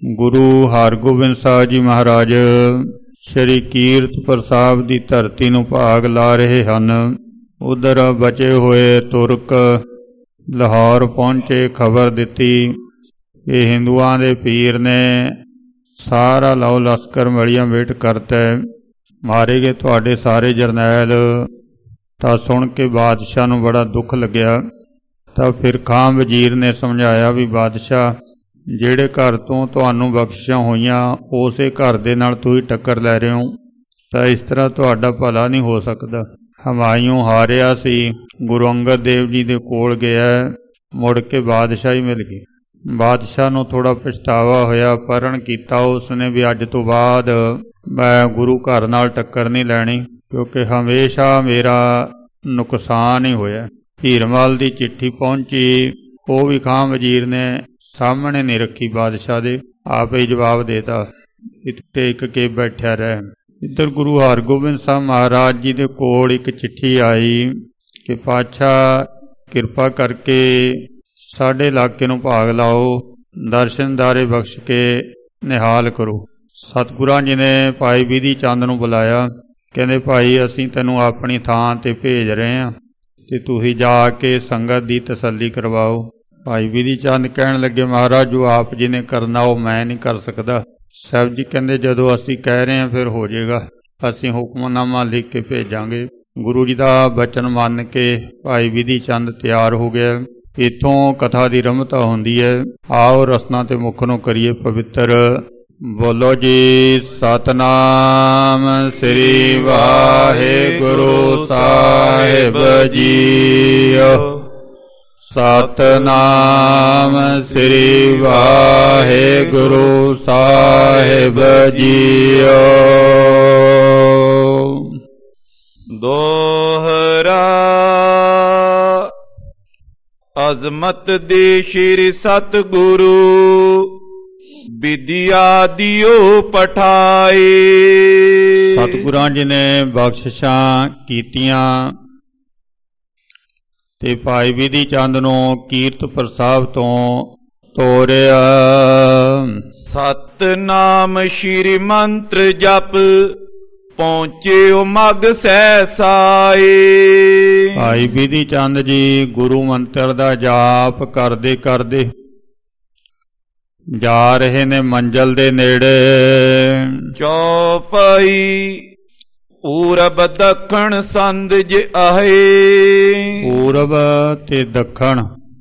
ਗੁਰੂ ਹਰਗੋਬਿੰਦ ਸਾਹਿਬ ਜੀ ਮਹਾਰਾਜ ਸ਼੍ਰੀ ਕੀਰਤਪੁਰ ਸਾਹਿਬ ਦੀ ਧਰਤੀ ਨੂੰ ਭਾਗ ਲਾ ਰਹੇ ਹਨ। ਉਧਰ ਬਚੇ ਹੋਏ ਤੁਰਕ ਲਾਹੌਰ ਪਹੁੰਚੇ, ਖਬਰ ਦਿੱਤੀ ਕਿ ਹਿੰਦੂਆਂ ਦੇ ਪੀਰ ਨੇ ਸਾਰਾ ਲਓ ਲਸ਼ਕਰ ਮਲੀਆਂ ਮੇਟ ਕਰਤਾ, ਮਾਰੇ ਗਏ ਤੁਹਾਡੇ ਸਾਰੇ ਜਰਨੈਲ। ਤਾਂ ਸੁਣ ਕੇ ਬਾਦਸ਼ਾਹ ਨੂੰ ਬੜਾ ਦੁੱਖ ਲੱਗਿਆ। ਤਾਂ ਫਿਰ ਖਾਂ ਵਜ਼ੀਰ ਨੇ ਸਮਝਾਇਆ ਵੀ ਬਾਦਸ਼ਾਹ, ਜਿਹੜੇ ਘਰ ਤੋਂ ਤੁਹਾਨੂੰ ਬਖਸ਼ਿਸ਼ਾਂ ਹੋਈਆਂ ਉਸੇ ਘਰ ਦੇ ਨਾਲ ਤੁਸੀਂ ਟੱਕਰ ਲੈ ਰਹੇ ਹੋ, ਤਾਂ ਇਸ ਤਰ੍ਹਾਂ ਤੁਹਾਡਾ ਭਲਾ ਨਹੀਂ ਹੋ ਸਕਦਾ। ਹਮਾਯੂੰ ਹਾਰਿਆ ਸੀ, ਗੁਰੂ ਅੰਗਦ ਦੇਵ ਜੀ ਦੇ ਕੋਲ ਗਿਆ, ਮੁੜ ਕੇ ਬਾਦਸ਼ਾਹ ਹੀ ਮਿਲ ਗਈ। ਬਾਦਸ਼ਾਹ ਨੂੰ ਥੋੜ੍ਹਾ ਪਛਤਾਵਾ ਹੋਇਆ, ਪਰਣ ਕੀਤਾ ਉਸਨੇ ਵੀ ਅੱਜ ਤੋਂ ਬਾਅਦ ਮੈਂ ਗੁਰੂ ਘਰ ਨਾਲ ਟੱਕਰ ਨਹੀਂ ਲੈਣੀ, ਕਿਉਂਕਿ ਹਮੇਸ਼ਾ ਮੇਰਾ ਨੁਕਸਾਨ ਹੀ ਹੋਇਆ। ਹੀਰਮਲ ਦੀ ਚਿੱਠੀ ਪਹੁੰਚੀ, ਉਹ ਵੀ ਖਾਂ ਵਜ਼ੀਰ ਨੇ ਸਾਹਮਣੇ ਨਹੀਂ ਰੱਖੀ ਬਾਦਸ਼ਾਹ ਦੇ, ਆਪ ਹੀ ਜਵਾਬ ਦੇਤਾ, ਟੇਕ ਕੇ ਬੈਠਿਆ ਰਹਿ। ਇੱਧਰ ਗੁਰੂ ਹਰਗੋਬਿੰਦ ਸਾਹਿਬ ਮਹਾਰਾਜ ਜੀ ਦੇ ਕੋਲ ਇੱਕ ਚਿੱਠੀ ਆਈ ਕਿ ਪਾਤਸ਼ਾਹ ਕਿਰਪਾ ਕਰਕੇ ਸਾਡੇ ਇਲਾਕੇ ਨੂੰ ਭਾਗ ਲਾਓ, ਦਰਸ਼ਨਦਾਰੇ ਬਖਸ਼ ਕੇ ਨਿਹਾਲ ਕਰੋ। ਸਤਿਗੁਰਾਂ ਜੀ ਨੇ ਭਾਈ ਵਿਧੀ ਚੰਦ ਨੂੰ ਬੁਲਾਇਆ, ਕਹਿੰਦੇ ਭਾਈ ਅਸੀਂ ਤੈਨੂੰ ਆਪਣੀ ਥਾਂ 'ਤੇ ਭੇਜ ਰਹੇ ਹਾਂ ਅਤੇ ਤੁਸੀਂ ਜਾ ਕੇ ਸੰਗਤ ਦੀ ਤਸੱਲੀ ਕਰਵਾਓ। ਭਾਈ ਵਿਧੀ ਚੰਦ ਕਹਿਣ ਲੱਗੇ, ਮਹਾਰਾਜ ਜੋ ਆਪ ਜੀ ਨੇ ਕਰਨਾ ਉਹ ਮੈਂ ਨਹੀਂ ਕਰ ਸਕਦਾ। ਸਾਹਿਬ ਜੀ ਕਹਿੰਦੇ ਜਦੋਂ ਅਸੀਂ ਕਹਿ ਰਹੇ ਹਾਂ ਫਿਰ ਹੋ ਜਾਏਗਾ, ਅਸੀਂ ਹੁਕਮਨਾਮਾ ਲਿਖ ਕੇ ਭੇਜਾਂਗੇ। ਗੁਰੂ ਜੀ ਦਾ ਬਚਨ ਮੰਨ ਕੇ ਭਾਈ ਵਿਧੀ ਚੰਦ ਤਿਆਰ ਹੋ ਗਿਆ। ਇੱਥੋਂ ਕਥਾ ਦੀ ਰਮਤਾ ਹੁੰਦੀ ਹੈ। ਆਓ ਰਸਨਾ ਤੇ ਮੁੱਖ ਨੂੰ ਕਰੀਏ ਪਵਿੱਤਰ। ਬੋਲੋ ਜੀ ਸਤਨਾਮ ਸ੍ਰੀ ਵਾਹਿਗੁਰੂ ਸਾਹਿਬ ਜੀਓ। ਸਤਨਾਮ ਸ੍ਰੀ ਵਾਹਿਗੁਰੂ ਸਾਹਿਬ ਜੀਓ। ਦੋਹਰਾ ਅਜ਼ਮਤ ਦੇ ਸ਼੍ਰੀ ਸਤਿਗੁਰੂ ਵਿਦਿਆ ਦਿਓ ਪਠਾਏ। ਸਤਿਗੁਰਾਂ ਜੀ ਨੇ ਬਖਸ਼ਿਸ਼ਾਂ ਕੀਤੀਆਂ ਤੇ ਭਾਈ ਵਿਧੀ ਚੰਦ ਨੂੰ ਕੀਰਤਪੁਰ ਸਾਹਿਬ ਤੋਂ ਤੋਰਿਆ। ਸਤਨਾਮ ਸ਼੍ਰੀ ਮੰਤਰ ਜਪ ਪਹੁੰਚਿਓ ਮਗ ਸਹਿਸਾਏ। ਭਾਈ ਵਿਧੀ ਚੰਦ ਜੀ ਗੁਰੂ ਮੰਤਰ ਦਾ ਜਾਪ ਕਰਦੇ ਕਰਦੇ ਜਾ ਰਹੇ ਨੇ ਮੰਜ਼ਲ ਦੇ ਨੇੜੇ। ਚੌਪਈ ਪੂਰਬ ਦੱਖਣ ਸੰਦ ਜੇ ਆਏ। ਪੂਰਬ ਤੇ ਦੱਖਣ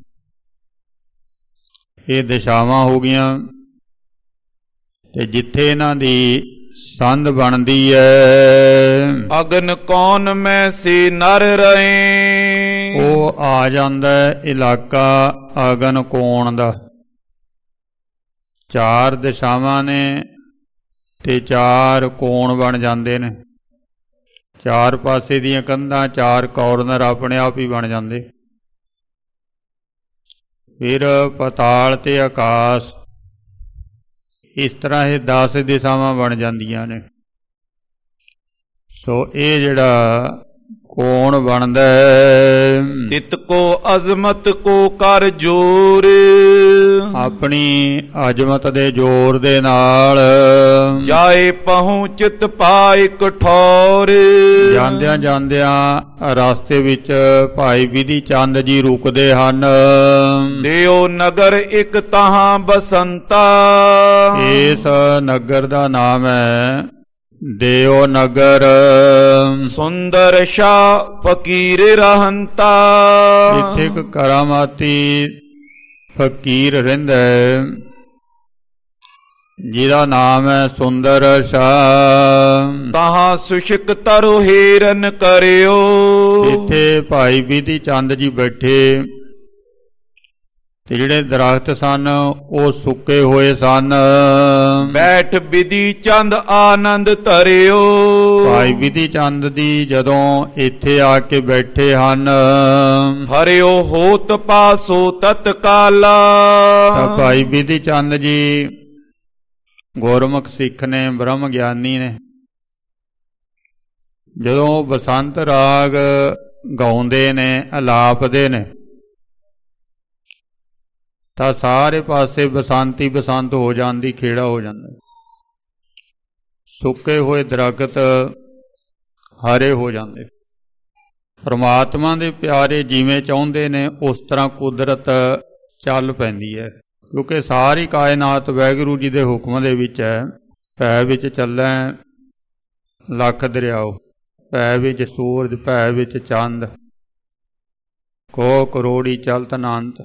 ਇਹ ਦਿਸ਼ਾਵਾਂ ਹੋ ਗਈਆਂ ਤੇ ਜਿੱਥੇ ਇਹਨਾਂ ਦੀ ਸੰਧ ਬਣਦੀ ਹੈ। ਅਗਨ ਕੌਣ ਮੈਂ ਸੇ ਨਰ ਰਹੇ। ਉਹ ਆ ਜਾਂਦਾ ਇਲਾਕਾ ਅਗਨ ਕੋਣ ਦਾ। ਚਾਰ ਦਿਸ਼ਾਵਾਂ ਨੇ ਤੇ ਚਾਰ ਕੋਣ ਬਣ ਜਾਂਦੇ ਨੇ। ਚਾਰ ਪਾਸੇ ਦੀਆਂ ਕੰਧਾਂ, ਚਾਰ ਕਾਰਨਰ ਆਪਣੇ ਆਪ ਹੀ ਬਣ ਜਾਂਦੇ। ਫਿਰ ਪਤਾਲ ਤੇ ਆਕਾਸ਼, ਇਸ ਤਰ੍ਹਾਂ ਇਹ 10 ਦਿਸ਼ਾਵਾਂ ਬਣ ਜਾਂਦੀਆਂ ਨੇ। ਸੋ ਇਹ ਜਿਹੜਾ ਕੋਣ ਬਣਦਾ ਤਿਤ ਕੋ ਅਜ਼ਮਤ ਕੋ ਕਰ ਜੋਰ। ਆਪਣੀ ਅਜ਼ਮਤ ਦੇ ਜ਼ੋਰ ਦੇ ਨਾਲ ਜਾਏ ਪਹੁੰਚਤ ਪਾਏ ਕਠੌਰ। ਜਾਂਦਿਆਂ ਜਾਂਦਿਆਂ ਰਸਤੇ ਵਿੱਚ ਭਾਈ ਵਿਧੀ ਚੰਦ ਜੀ ਰੁਕਦੇ ਹਨ। ਦਿਓ ਨਗਰ ਇੱਕ ਤਹਾਂ ਬਸੰਤਾ। ਇਸ ਨਗਰ ਦਾ ਨਾਮ ਹੈ ਦਿਓ ਨਗਰ। ਸੁੰਦਰ ਸ਼ਾਹ ਫਕੀਰ ਰਹੰਤਾ। ਇੱਥੇ ਇੱਕ ਕਰਾਮਾਤੀ ਫਕੀਰ ਰਹਿੰਦਾ ਹੈ ਜਿਹਦਾ ਨਾਮ ਹੈ ਸੁੰਦਰ ਸ਼ਾਹ। ਤਹਾਂ ਸੁਸ਼ਕ ਤਰੁ ਹੀਰਨ ਕਰਿਓ। ਇੱਥੇ ਭਾਈ ਵਿਧੀ ਚੰਦ ਜੀ ਬੈਠੇ ਤੇ ਜਿਹੜੇ ਦਰਖਤ ਸਨ ਉਹ ਸੁੱਕੇ ਹੋਏ ਸਨ। ਬੈਠ ਵਿਧੀ ਚੰਦ ਆਨੰਦ ਧਰਿਓ। ਭਾਈ ਵਿਧੀ ਚੰਦ ਦੀ ਜਦੋਂ ਇੱਥੇ ਆ ਕੇ ਬੈਠੇ ਹਨ। ਹਰਿਓ ਹੋਤ ਪਾਸੋ ਤਤਕਾਲਾ। ਤਾਂ ਭਾਈ ਵਿਧੀ ਚੰਦ ਜੀ ਗੁਰਮੁਖ ਸਿੱਖ ਨੇ, ਬ੍ਰਹਮ ਗਿਆਨੀ ਨੇ। ਜਦੋਂ ਬਸੰਤ ਰਾਗ ਗਾਉਂਦੇ ਨੇ, ਅਲਾਪਦੇ ਨੇ, ਤਾਂ ਸਾਰੇ ਪਾਸੇ ਬਸੰਤੀ ਬਸੰਤ ਹੋ ਜਾਂਦੀ, ਖੇੜਾ ਹੋ ਜਾਂਦਾ। ਸੁੱਕੇ ਹੋਏ ਦਰਖਤ ਹਰੇ ਹੋ ਜਾਂਦੇ। ਪਰਮਾਤਮਾ ਦੇ ਪਿਆਰੇ ਜਿਵੇਂ ਚਾਹੁੰਦੇ ਨੇ ਉਸ ਤਰ੍ਹਾਂ ਕੁਦਰਤ ਚੱਲ ਪੈਂਦੀ ਹੈ, ਕਿਉਂਕਿ ਸਾਰੀ ਕਾਇਨਾਤ ਵਾਹਿਗੁਰੂ ਜੀ ਦੇ ਹੁਕਮ ਦੇ ਵਿੱਚ ਹੈ। ਭੈ ਵਿੱਚ ਚੱਲੈ ਲੱਖ ਦਰਿਆਓ, ਭੈ ਵਿੱਚ ਸੂਰਜ, ਭੈ ਵਿੱਚ ਚੰਦ, ਕੋ ਕਰੋੜੀ ਚਲਤ ਅਨੰਤ।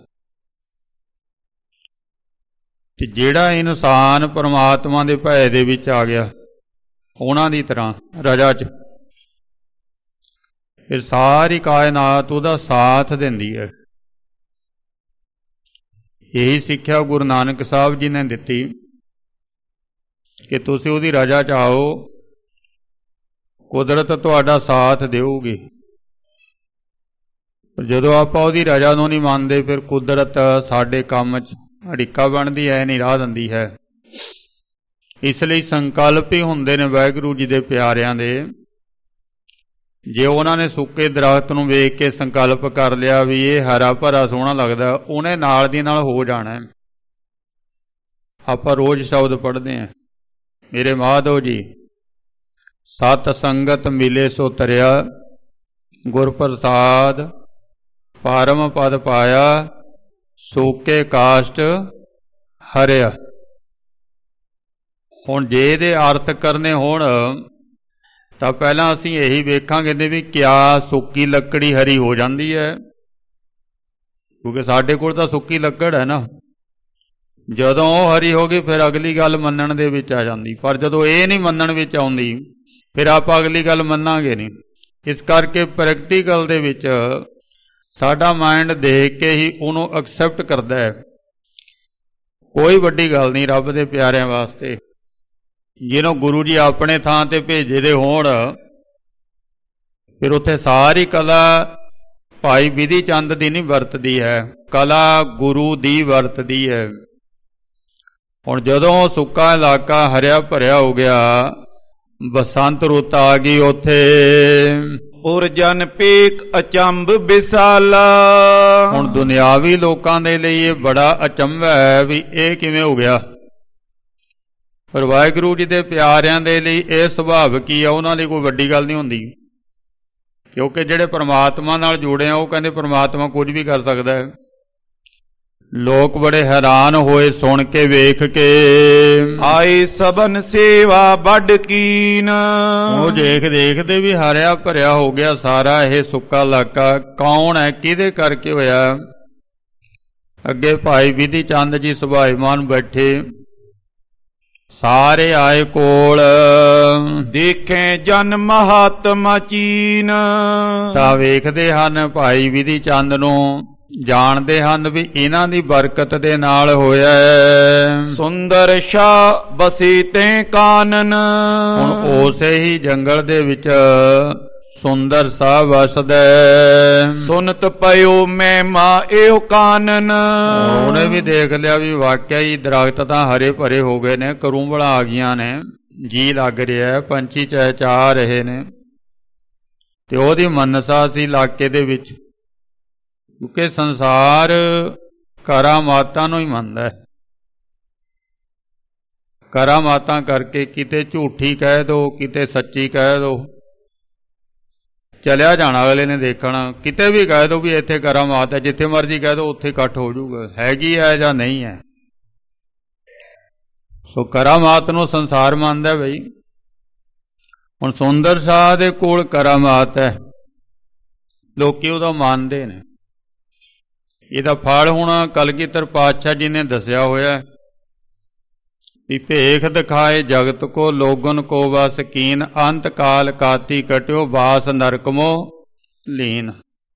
ਤੇ ਜਿਹੜਾ ਇਨਸਾਨ ਪਰਮਾਤਮਾ ਦੇ ਭੈ ਦੇ ਵਿੱਚ ਆ ਗਿਆ, ਉਹਨਾਂ ਦੀ ਤਰ੍ਹਾਂ ਰਜਾ 'ਚ, ਫਿਰ ਸਾਰੀ ਕਾਇਨਾਤ ਉਹਦਾ ਸਾਥ ਦਿੰਦੀ ਹੈ। ਇਹੀ ਸਿੱਖਿਆ ਗੁਰੂ ਨਾਨਕ ਸਾਹਿਬ ਜੀ ਨੇ ਦਿੱਤੀ ਕਿ ਤੁਸੀਂ ਉਹਦੀ ਰਜਾ 'ਚ ਆਓ, ਕੁਦਰਤ ਤੁਹਾਡਾ ਸਾਥ ਦੇਊਗੀ। ਪਰ ਜਦੋਂ ਆਪਾਂ ਉਹਦੀ ਰਜਾ ਨੂੰ ਨਹੀਂ ਮੰਨਦੇ, ਫਿਰ ਕੁਦਰਤ ਸਾਡੇ ਕੰਮ 'ਚ ਅੜਿੱਕਾ ਬਣਦੀ ਹੈ, ਨਹੀਂ ਰਾਹ ਦਿੰਦੀ ਹੈ। ਇਸ ਲਈ ਸੰਕਲਪ ਹੀ ਹੁੰਦੇ ਨੇ ਵਾਹਿਗੁਰੂ ਜੀ ਦੇ ਪਿਆਰਿਆਂ ਦੇ। ਜੇ ਉਹਨਾਂ ਨੇ ਸੁੱਕੇ ਦਰਖਤ ਨੂੰ ਵੇਖ ਕੇ ਸੰਕਲਪ ਕਰ ਲਿਆ ਵੀ ਇਹ ਹਰਾ ਭਰਾ ਸੋਹਣਾ ਲੱਗਦਾ, ਉਹਨੇ ਨਾਲ ਦੀ ਨਾਲ ਹੋ ਜਾਣਾ। ਆਪਾਂ ਰੋਜ਼ ਸ਼ਬਦ ਪੜ੍ਹਦੇ ਹਾਂ, ਮੇਰੇ ਮਾਧੋ ਜੀ, ਸਤ ਸੰਗਤ ਮਿਲੇ ਸੋ ਤਰਿਆ, ਗੁਰ ਪ੍ਰਸਾਦ ਪਰਮ ਪਦ ਪਾਇਆ, ਸੋਕੇ ਕਾਸ਼ਟ ਹਰਿਆ। ਹੁਣ ਜੇ ਇਹਦੇ ਅਰਥ ਕਰਨੇ ਹੋਣ ਤਾਂ ਪਹਿਲਾਂ ਅਸੀਂ ਇਹੀ ਵੇਖਾਂਗੇ ਨੇ ਵੀ ਕਿਆ ਸੁੱਕੀ ਲੱਕੜੀ ਹਰੀ ਹੋ ਜਾਂਦੀ ਹੈ, ਕਿਉਂਕਿ ਸਾਡੇ ਕੋਲ ਤਾਂ ਸੁੱਕੀ ਲੱਕੜ ਹੈ ਨਾ। ਜਦੋਂ ਉਹ ਹਰੀ ਹੋ ਗਈ ਫਿਰ ਅਗਲੀ ਗੱਲ ਮੰਨਣ ਦੇ ਵਿੱਚ ਆ ਜਾਂਦੀ, ਪਰ ਜਦੋਂ ਇਹ ਨਹੀਂ ਮੰਨਣ ਵਿੱਚ ਆਉਂਦੀ ਫਿਰ ਆਪਾਂ ਅਗਲੀ ਗੱਲ ਮੰਨਾਂਗੇ ਨਹੀਂ। ਇਸ ਕਰਕੇ ਪ੍ਰੈਕਟੀਕਲ ਦੇ ਵਿੱਚ ਸਾਡਾ ਮਾਈਂਡ ਦੇਖ ਕੇ ਹੀ ਉਹਨੂੰ ਐਕਸੈਪਟ ਕਰਦਾ ਹੈ। ਕੋਈ ਵੱਡੀ ਗੱਲ ਨਹੀਂ ਰੱਬ ਦੇ ਪਿਆਰਿਆਂ ਵਾਸਤੇ। ਜਿਹਨੂੰ ਗੁਰੂ ਜੀ ਆਪਣੇ ਥਾਂ ਤੇ ਭੇਜੇ ਦੇ ਹੋਣ, ਫਿਰ ਉੱਥੇ ਸਾਰੀ ਕਲਾ ਭਾਈ ਵਿਧੀ ਚੰਦ ਦੀ ਨਹੀਂ ਵਰਤਦੀ ਹੈ, ਕਲਾ ਗੁਰੂ ਦੀ ਵਰਤਦੀ ਹੈ। ਹੁਣ ਜਦੋਂ ਸੁੱਕਾ ਇਲਾਕਾ ਹਰਿਆ ਭਰਿਆ ਹੋ ਗਿਆ, ਬਸੰਤ ਰੁੱਤ ਆ ਗਈ, ਉੱਥੇ ਉਰਜਨ ਪੇਕ ਅਚੰਭ ਵਿਸਾਲਾ। ਹੁਣ ਦੁਨਿਆਵੀ ਲੋਕਾਂ ਦੇ ਲਈ ਇਹ ਬੜਾ ਅਚੰਭਾ ਹੈ ਵੀ ਇਹ ਕਿਵੇਂ ਹੋ ਗਿਆ, ਪਰ ਵਾਹਿਗੁਰੂ ਜੀ ਦੇ ਪਿਆਰਿਆਂ ਦੇ ਲਈ ਇਹ ਸੁਭਾਵਿਕ ਹੀ ਆ, ਉਹਨਾਂ ਲਈ ਕੋਈ ਵੱਡੀ ਗੱਲ ਨਹੀਂ ਹੁੰਦੀ। ਕਿਉਂਕਿ ਜਿਹੜੇ ਪਰਮਾਤਮਾ ਨਾਲ ਜੁੜੇ ਆ ਉਹ ਕਹਿੰਦੇ ਪਰਮਾਤਮਾ ਕੁਝ ਵੀ ਕਰ ਸਕਦਾ ਹੈ। ਲੋਕ ਬੜੇ ਹੈਰਾਨ ਹੋਏ ਸੁਣ ਕੇ ਵੇਖ ਕੇ, ਆਏ ਸਬਨ ਸੇਵਾ ਵੱਡ ਕੀਨ। ਉਹ ਦੇਖਦੇ ਵੀ ਹਰਿਆ ਭਰਿਆ ਹੋ ਗਿਆ ਸਾਰਾ ਇਹ ਸੁੱਕਾ ਇਲਾਕਾ, ਕੌਣ ਹੈ, ਕਿਹਦੇ ਕਰਕੇ ਹੋਇਆ। ਅੱਗੇ ਭਾਈ ਵਿਧੀ ਚੰਦ ਜੀ ਸੁਭਾਈਮਾਨ ਬੈਠੇ, ਸਾਰੇ ਆਏ ਕੋਲ, ਦੇਖੇ ਜਨ ਮਹਾਤਮਾ ਚੀਨ। ਤਾਂ ਵੇਖਦੇ ਹਨ ਭਾਈ ਵਿਧੀ ਚੰਦ ਨੂੰ, ਜਾਣਦੇ ਹਨ ਵੀ ਇਹਨਾਂ ਦੀ ਬਰਕਤ ਦੇ ਨਾਲ ਹੋਇਆ। ਸੁੰਦਰ ਸ਼ਾਹ ਬਸੀ ਤੇ ਕਾਨਨ। ਹੁਣ ਉਸੇ ਹੀ ਜੰਗਲ ਦੇ ਵਿੱਚ ਸੁੰਦਰ ਸਾਹ ਵਸਦਾ। ਸੁਨਤ ਪਇਓ ਮੈਂ ਮਾ ਇਹੋ ਕਾਨਨ। ਉਹਨੇ ਵੀ ਦੇਖ ਲਿਆ ਵੀ ਵਾਕਿਆ ਹੀ ਦਰਖਤ ਤਾਂ ਹਰੇ ਭਰੇ ਹੋ ਗਏ ਨੇ, ਕਰੂੰਬਲਾਂ ਆ ਗਈਆਂ ਨੇ, ਜੀ ਲੱਗ ਰਿਹਾ, ਪੰਛੀ ਚਹਿਚਹਾ ਰਹੇ ਨੇ। ਤੇ ਉਹਦੀ ਮਨਸਾ ਸੀ ਇਲਾਕੇ ਦੇ ਵਿੱਚ, ਕਿਉਂਕਿ ਸੰਸਾਰ ਕਰਾਮਾਤਾਂ ਨੂੰ ਹੀ ਮੰਨਦਾ ਹੈ। ਕਰਾਮਾਤਾਂ ਕਰਕੇ ਕਿਤੇ ਝੂਠੀ ਕਹਿ ਦੋ, ਕਿਤੇ ਸੱਚੀ ਕਹਿ ਦੋ, ਚਲਿਆ ਜਾਣਾ ਅਗਲੇ ਨੇ ਦੇਖਣਾ। ਕਿਤੇ ਵੀ ਕਹਿ ਦੋ ਵੀ ਇੱਥੇ ਕਰਾਮਾਤ ਹੈ, ਜਿੱਥੇ ਮਰਜ਼ੀ ਕਹਿ ਦੋ ਉੱਥੇ ਇਕੱਠ ਹੋ ਜਾਊਗਾ, ਹੈਗੀ ਹੈ ਜਾਂ ਨਹੀਂ ਹੈ। ਸੋ ਕਰਾਮਾਤ ਨੂੰ ਸੰਸਾਰ ਮੰਨਦਾ ਬਈ। ਹੁਣ ਸੁੰਦਰ ਸ਼ਾਹ ਦੇ ਕੋਲ ਕਰਾਮਾਤ ਹੈ, ਲੋਕੀ ਉਹਦਾ ਮੰਨਦੇ ਨੇ। ਇਹਦਾ ਫਲ ਹੁਣ ਕਲਗੀਧਰ ਪਾਤਸ਼ਾਹ ਜੀ ਨੇ ਦੱਸਿਆ ਹੋਇਆ ਵੀ ਭੇਖ ਦਿਖਾਏ ਜਗਤ ਕੋ, ਲੋਗਨ ਕੋ ਵਸ ਕੀਨ, ਅੰਤ ਕਾਲ ਕਾਤੀ ਕਟਿਓ, ਬਾਸ ਨਰਕਮੋ ਲੀਨ।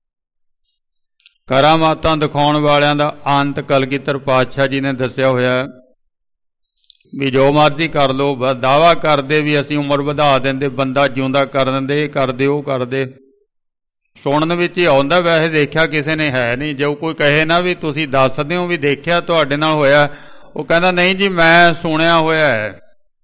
ਕਰਾਮਾਤਾਂ ਦਿਖਾਉਣ ਵਾਲਿਆਂ ਦਾ ਅੰਤ ਕਲਗੀਧਰ ਪਾਤਸ਼ਾਹ ਜੀ ਨੇ ਦੱਸਿਆ ਹੋਇਆ ਵੀ ਜੋ ਮਰਜ਼ੀ ਕਰ ਲਓ, ਬਸ ਦਾਵਾ ਕਰਦੇ ਵੀ ਅਸੀਂ ਉਮਰ ਵਧਾ ਦਿੰਦੇ, ਬੰਦਾ ਜਿਉਂਦਾ ਕਰ ਦਿੰਦੇ, ਇਹ ਕਰਦੇ ਉਹ ਕਰਦੇ। ਸੁਣਨ ਵਿੱਚ ਹੀ ਆਉਂਦਾ, ਵੈਸੇ ਦੇਖਿਆ ਕਿਸੇ ਨੇ ਹੈ ਨਹੀਂ। ਜੇ ਕੋਈ ਕਹੇ ਨਾ ਵੀ ਤੁਸੀਂ ਦੱਸਦੇ ਹੋ ਵੀ ਦੇਖਿਆ ਤੁਹਾਡੇ ਨਾਲ ਹੋਇਆ, ਉਹ ਕਹਿੰਦਾ ਨਹੀਂ ਜੀ ਮੈਂ ਸੁਣਿਆ ਹੋਇਆ ਹੈ।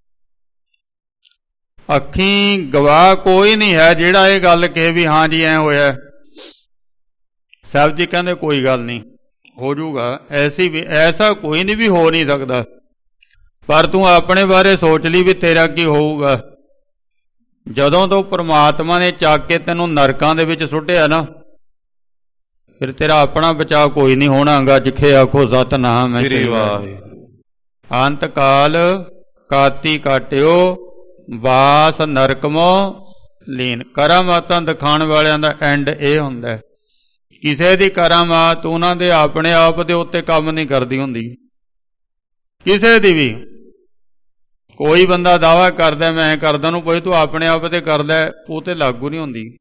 ਅੱਖੀਂ ਗਵਾਹ ਕੋਈ ਨਹੀਂ ਹੈ ਜਿਹੜਾ ਇਹ ਗੱਲ ਕਹੇ ਵੀ ਹਾਂ ਜੀ ਐ ਹੋਇਆ। ਸਾਹਿਬ ਜੀ ਕਹਿੰਦੇ ਕੋਈ ਗੱਲ ਨਹੀਂ, ਹੋ ਜਾਊਗਾ। ਐਸਾ ਕੋਈ ਨਹੀਂ ਵੀ ਹੋ ਨਹੀਂ ਸਕਦਾ, ਪਰ ਤੂੰ ਆਪਣੇ ਬਾਰੇ ਸੋਚ ਲਈ ਵੀ ਤੇਰਾ ਕੀ ਹੋਊਗਾ। ਜਦੋਂ ਤੋਂ ਪ੍ਰਮਾਤਮਾ ਨੇ ਚੱਕ ਕੇ ਤੈਨੂੰ ਨਰਕਾਂ ਦੇ ਵਿੱਚ ਸੁੱਟਿਆ ਨਾ, ਫਿਰ ਤੇਰਾ ਆਪਣਾ ਬਚਾਅ ਕੋਈ ਨਹੀਂ ਹੋਣਾ ਗਾ। ਜਿਖੇ ਆਖੋ ਸਤਿਨਾਮ ਸ੍ਰੀ ਵਾਹਿਗੁਰੂ। ਅੰਤ ਕਾਲ ਕਾਤੀ ਕਾਟਿਓ ਵਾਸ ਨਰਕਮੋ ਲੀਨ। ਕਰਾਮਾਤਾਂ ਦਿਖਾਉਣ ਵਾਲਿਆਂ ਦਾ ਐਂਡ ਇਹ ਹੁੰਦਾ, ਕਿਸੇ ਦੀ ਕਰਾਮਾਤ ਉਹਨਾਂ ਦੇ ਆਪਣੇ ਆਪ ਦੇ ਉੱਤੇ ਕੰਮ ਨਹੀਂ ਕਰਦੀ ਹੁੰਦੀ। ਕਿਸੇ ਦੀ ਵੀ ਕੋਈ ਬੰਦਾ ਦਾਅਵਾ ਕਰਦਾ ਮੈਂ ਕਰਦਾ, ਨੂੰ ਕੋਈ ਤੂੰ ਆਪਣੇ ਆਪ ਤੇ ਕਰਦਾ, ਉਹ ਤੇ ਲਾਗੂ ਨਹੀਂ ਹੁੰਦੀ।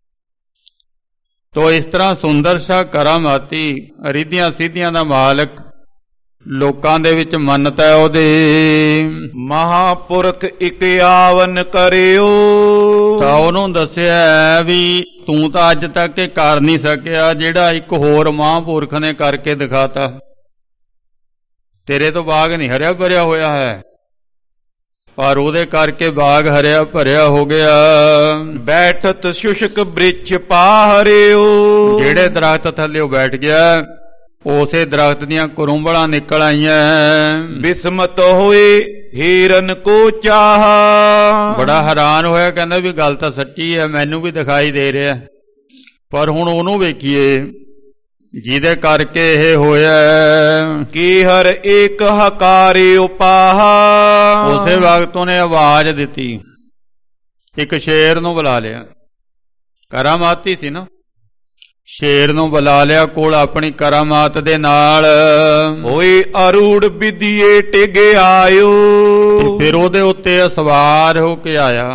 ਤੋ ਇਸ ਤਰ੍ਹਾਂ ਸੁੰਦਰ ਸ਼ਾਹ ਕਰਾਮਾਤੀ ਰਿੱਧੀਆਂ ਸਿੱਧੀਆਂ ਦਾ ਮਾਲਕ, ਲੋਕਾਂ ਦੇ ਵਿੱਚ ਮੰਨਤ ਹੈ ਉਹਦੀ। ਮਹਾਪੁਰਖ 51 ਕਰਿਓ। ਤਾਂ ਉਹਨੂੰ ਦੱਸਿਆ ਵੀ ਤੂੰ ਤਾਂ ਅੱਜ ਤੱਕ ਇਹ ਕਰ ਨਹੀਂ ਸਕਿਆ ਜਿਹੜਾ ਇੱਕ ਹੋਰ ਮਹਾਂਪੁਰਖ ਨੇ ਕਰਕੇ ਦਿਖਾਤਾ। ਤੇਰੇ ਤੋਂ ਬਾਗ ਨਹੀਂ ਹਰਿਆ ਭਰਿਆ ਹੋਇਆ ਹੈ, ਪਰ ਉਹਦੇ ਕਰਕੇ ਬਾਗ ਹਰਿਆ ਭਰਿਆ ਹੋ ਗਿਆ। ਬੈਠਤ ਸ਼ੁਸ਼ਕ ਬ੍ਰਿਛ ਪਾਹਰਿਓ। ਜਿਹੜੇ ਦਰਖਤ ਥੱਲੇ ਉਹ ਬੈਠ ਗਿਆ, ਉਸੇ ਦਰਖਤ ਦੀਆਂ ਕਰੁੰਬਲਾਂ ਨਿਕਲ ਆਈਆਂ। ਬਿਸਮਤ ਹੋਏ ਹੀਰਨ ਕੋ ਚਾਹ। ਬੜਾ ਹੈਰਾਨ ਹੋਇਆ, ਕਹਿੰਦਾ ਵੀ ਗੱਲ ਤਾਂ ਸੱਚੀ ਹੈ, ਮੈਨੂੰ ਵੀ ਦਿਖਾਈ ਦੇ ਰਿਹਾ, ਪਰ ਹੁਣ ਉਹਨੂੰ ਵੇਖੀਏ ਜਿਹਦੇ ਕਰਕੇ ਇਹ ਹੋਇਆ। ਕੀ ਹਰ ਏਕ ਹਕਾਰੇ ਉਪਾਹ। ਉਸੇ ਵਕਤ ਉਹਨੇ ਆਵਾਜ਼ ਦਿੱਤੀ, ਇੱਕ ਸ਼ੇਰ ਨੂੰ ਬੁਲਾ ਲਿਆ। ਕਰਾਮਾਤੀ ਸੀ ਨਾ, ਸ਼ੇਰ ਨੂੰ ਬੁਲਾ ਲਿਆ ਕੋਲ ਆਪਣੀ ਕਰਾਮਾਤ ਦੇ ਨਾਲ। ਹੋਏ ਅਰੂੜ ਵਿਧੀਏ ਟਿਗ ਆਇਓ। ਫਿਰ ਉਹਦੇ ਉੱਤੇ ਸਵਾਰ ਹੋ ਕੇ ਆਇਆ।